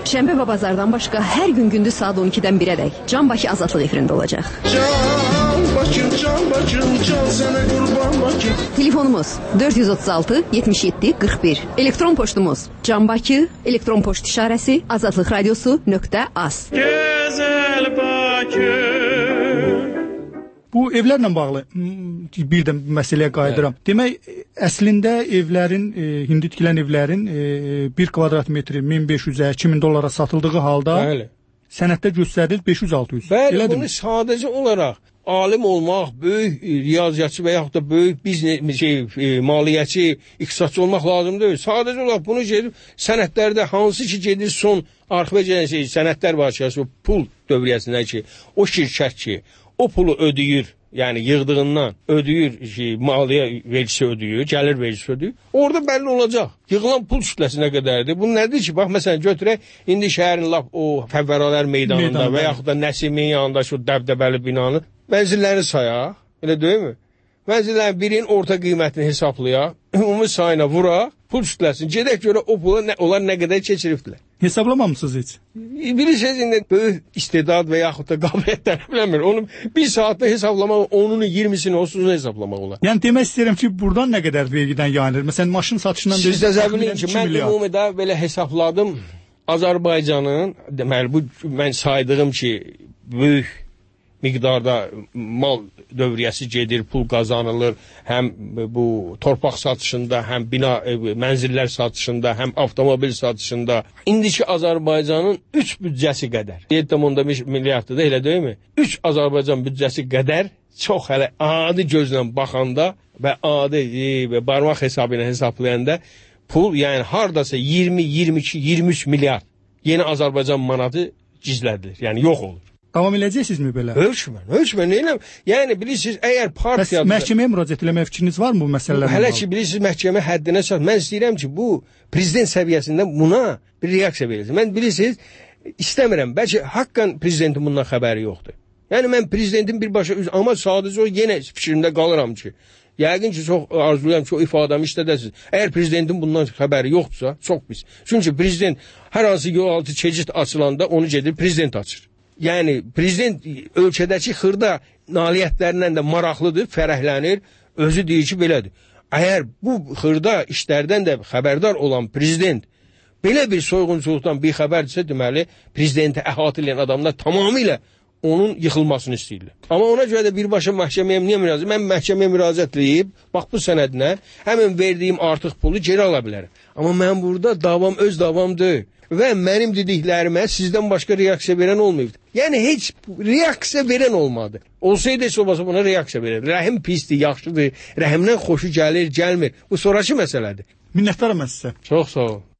Speaker 9: Şənbə və bazardan başqa hər gün gündüz saat 12-dən 1-ədək Can Bakı Azadlıq efirində olacaq.
Speaker 20: Can Bakım, can sənə qurban Bakım.
Speaker 9: Telefonumuz 436 77 41. Elektron poçtumuz canbaki elektron poçt işarəsi azadlıqradiosu.az.
Speaker 20: Gözəl Bakım.
Speaker 14: Bu evlərlə bağlı bir də məsələyə qayıdıram. Demək, əslində evlərin, indi tikilən evlərin 1 kvadrat metri 1500-ə, 2000 dollara satıldığı halda sənəddə göstərilir 500-600.
Speaker 5: Bəli, bunu sadəcə olaraq alim olmaq, böyük riyaziyyatçı və yaxud da böyük biznes, maliyyəçi, iqtisadçı olmaq lazım deyil. Sadəcə olaraq bunu gedib sənədlərdə hansı ki gedir son arxivə gedən sənədlər var ki, pul dövriyyəsindən ki, o şirkət ki, o pulu ödəyir, yəni yığdığından ödəyir, maliyyə vergisi ödəyir, gəlir vergisi ödəyir. Orada bəlli olacaq. Yığılan pul kütləsi nə qədərdir? Bu nədir ki? Bax, məsələn, götürək, indi şəhərin lap o Fəvvəralər meydanında və yaxud da Nəsimin yanında şu dəbdəbəli binanı mənzilləri sayaq, elə deyilmi? Mənzillərin birinin orta qiymətini hesablayaq, ümumi sayına vuraq, pul kütləsini, gedək görə o pula onlar nə qədər keçiribdilər.
Speaker 14: Hesablamamısınız heç?
Speaker 5: Bilirsiniz, indi böyük istedad və yaxud da qabiliyyətlər bilmir. Onu bir saatda hesablamaq, onun 20-sini, 30-unu hesablamaq olar.
Speaker 14: Yəni demək istəyirəm ki, buradan nə qədər vergidən yayınır? Məsələn, maşın satışından...
Speaker 5: Siz də zəbinin ki, mən ümumidə belə hesabladım. Azərbaycanın, deməli, bu mən saydığım ki, böyük miqdarda mal dövriyyəsi gedir, pul qazanılır, həm bu torpaq satışında, həm bina, mənzillər satışında, həm avtomobil satışında. İndiki Azərbaycanın 3 büdcəsi qədər, 7,5 milyarddır da, elə deyilmi? 3 Azərbaycan büdcəsi qədər çox hələ adi gözlə baxanda və adi barmaq hesabı ilə hesablayanda pul, yəni hardasa 20, 22, 23 milyard yeni Azərbaycan manatı gizlədilir, yəni yox olur.
Speaker 14: Davam eləyəcəksizmi belə?
Speaker 5: Hökmən, neyləm? Yəni, bilirsiniz, əgər partiya...
Speaker 14: Məhkəməyə müraciət eləmək fikriniz var mı bu məsələlərlə?
Speaker 5: Hələ ki, bilirsiniz, məhkəmə həddinə çat. Mən istəyirəm ki, bu prezident səviyyəsində buna bir reaksiya verilsin. Mən bilirsiniz, istəmirəm. Bəlkə haqqən prezidentin bundan xəbəri yoxdur. Yəni, mən prezidentin birbaşa... Amma sadəcə o yenə fikrimdə qalıram ki, yəqin ki, çox arzulayam, çox ifadəmi işlədəsiniz. Əgər prezidentin bundan xəbəri yoxdursa, çox pis. Çünki prezident hər hansı yol altı keçid açılanda onu gedir, prezident açır. Yəni, prezident ölkədəki xırda nailiyyətlərindən də maraqlıdır, fərəhlənir, özü deyir ki, belədir. Əgər bu xırda işlərdən də xəbərdar olan prezident belə bir soyğunçuluqdan bir xəbərdirsə, deməli, prezidenti əhatə edən adamlar tamamilə onun yıxılmasını istəyirlər. Amma ona görə də birbaşa məhkəməyə niyə müraciət? Mən məhkəməyə müraciət edib, bax bu sənədlə həmin verdiyim artıq pulu geri ala bilərəm. Amma mən burada davam öz davam deyil. Və mənim dediklərimə sizdən başqa reaksiya verən olmayıb. Yəni, heç reaksiya verən olmadı. Olsaydı heç olmasa buna reaksiya verir. Rəhim pisdir, yaxşıdır, rəhimdən xoşu gəlir, gəlmir. Bu sonraki məsələdir.
Speaker 14: Minnətdaram mən sizə.
Speaker 5: Çox sağ ol.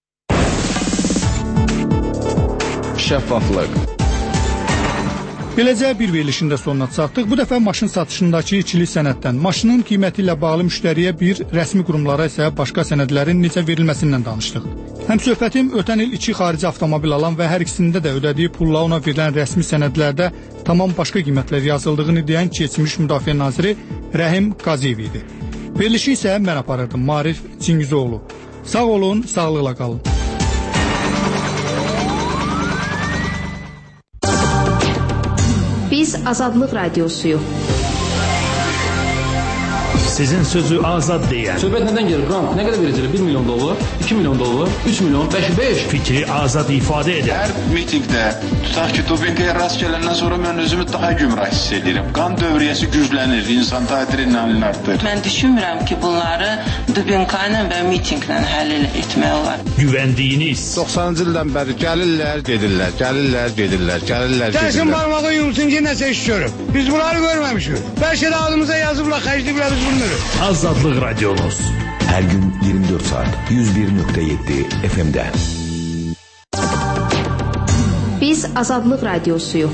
Speaker 26: Şəffaflıq.
Speaker 14: Beləcə bir verilişin də sonuna çatdıq. Bu dəfə maşın satışındakı ikilik sənəddən, maşının qiyməti ilə bağlı müştəriyə bir, rəsmi qurumlara isə başqa sənədlərin necə verilməsindən danışdıq. Həmsöhbətim ötən il 2 xarici avtomobil alan və hər ikisində də ödədiyi pulla ona verilən rəsmi sənədlərdə tamam başqa qiymətlər yazıldığını deyən keçmiş Müdafiə naziri Rəhim Qaziyev idi. Verilişi isə mən aparırdım, Marif Çingizoğlu. Sağ olun, sağlıqla qalın.
Speaker 2: Biz Azadlıq Radiosuyuq.
Speaker 6: Sizin sözü azad deyən.
Speaker 17: Söhbət nədən gelir? Rant nə qədər verəcəklər? 1 milyon dollar, 2 milyon dollar, 3 milyon, 5.
Speaker 6: Fikri azad ifadə edən.
Speaker 18: Hər mitingdə, tutaq ki, dopinqaya rast gələndən sonra mən özümü daha gümrah hiss edirəm. Qan dövriyyəsi güclənir, insan adrenalin artır.
Speaker 21: Mən düşünmürəm ki, bunları dopinqa ilə və mitinqlə həll etmək olar.
Speaker 6: Güvəndiyiniz.
Speaker 12: 90-cı ildən bəri gəlirlər, gedirlər.
Speaker 19: Dəsin barmağı yumsun ki, nəsə iş görüb. Biz bunları görməmişik. Bəlkə də adımıza yazıblar, xərcliblər biz bunları.
Speaker 6: Azadlıq Radionuz.
Speaker 26: Hər gün 24 saat 101.7 FM-də.
Speaker 2: Biz Azadlıq Radiosuyuq.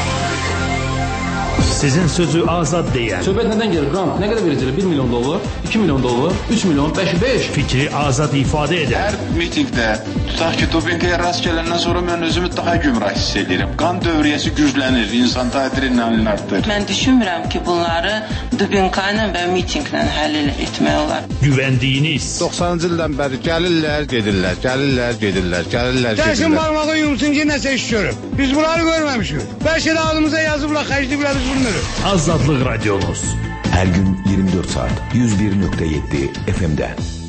Speaker 6: Sizin sözü azad deyən.
Speaker 17: Söhbət nədən gelir? Rant nə qədər verəcəklər? 1 milyon dollar, 2 milyon dollar, 3 milyon, 5.
Speaker 6: Fikri azad ifadə edən.
Speaker 18: Hər mitingdə, tutaq ki, dopinqə rast gələndən sonra mən özümü daha gümrah hiss edirəm. Qan dövriyyəsi güclənir, insan adrenalin artır.
Speaker 21: Mən düşünmürəm ki, bunları dopinqla və mitinqlə həll etmək olar.
Speaker 6: Güvəndiyiniz
Speaker 12: 90-cı ildən bəri gəlirlər, gedirlər.
Speaker 19: Gəlsin barmağı yumsun ki, nəsə iş görüb. Biz bunları görməmişik. Bəlkə də adımıza yazıblar, xərcləyiblər biz bunları.
Speaker 6: Azadlıq Radiomuz.
Speaker 26: Hər gün 24 saat 101.7 FM-də.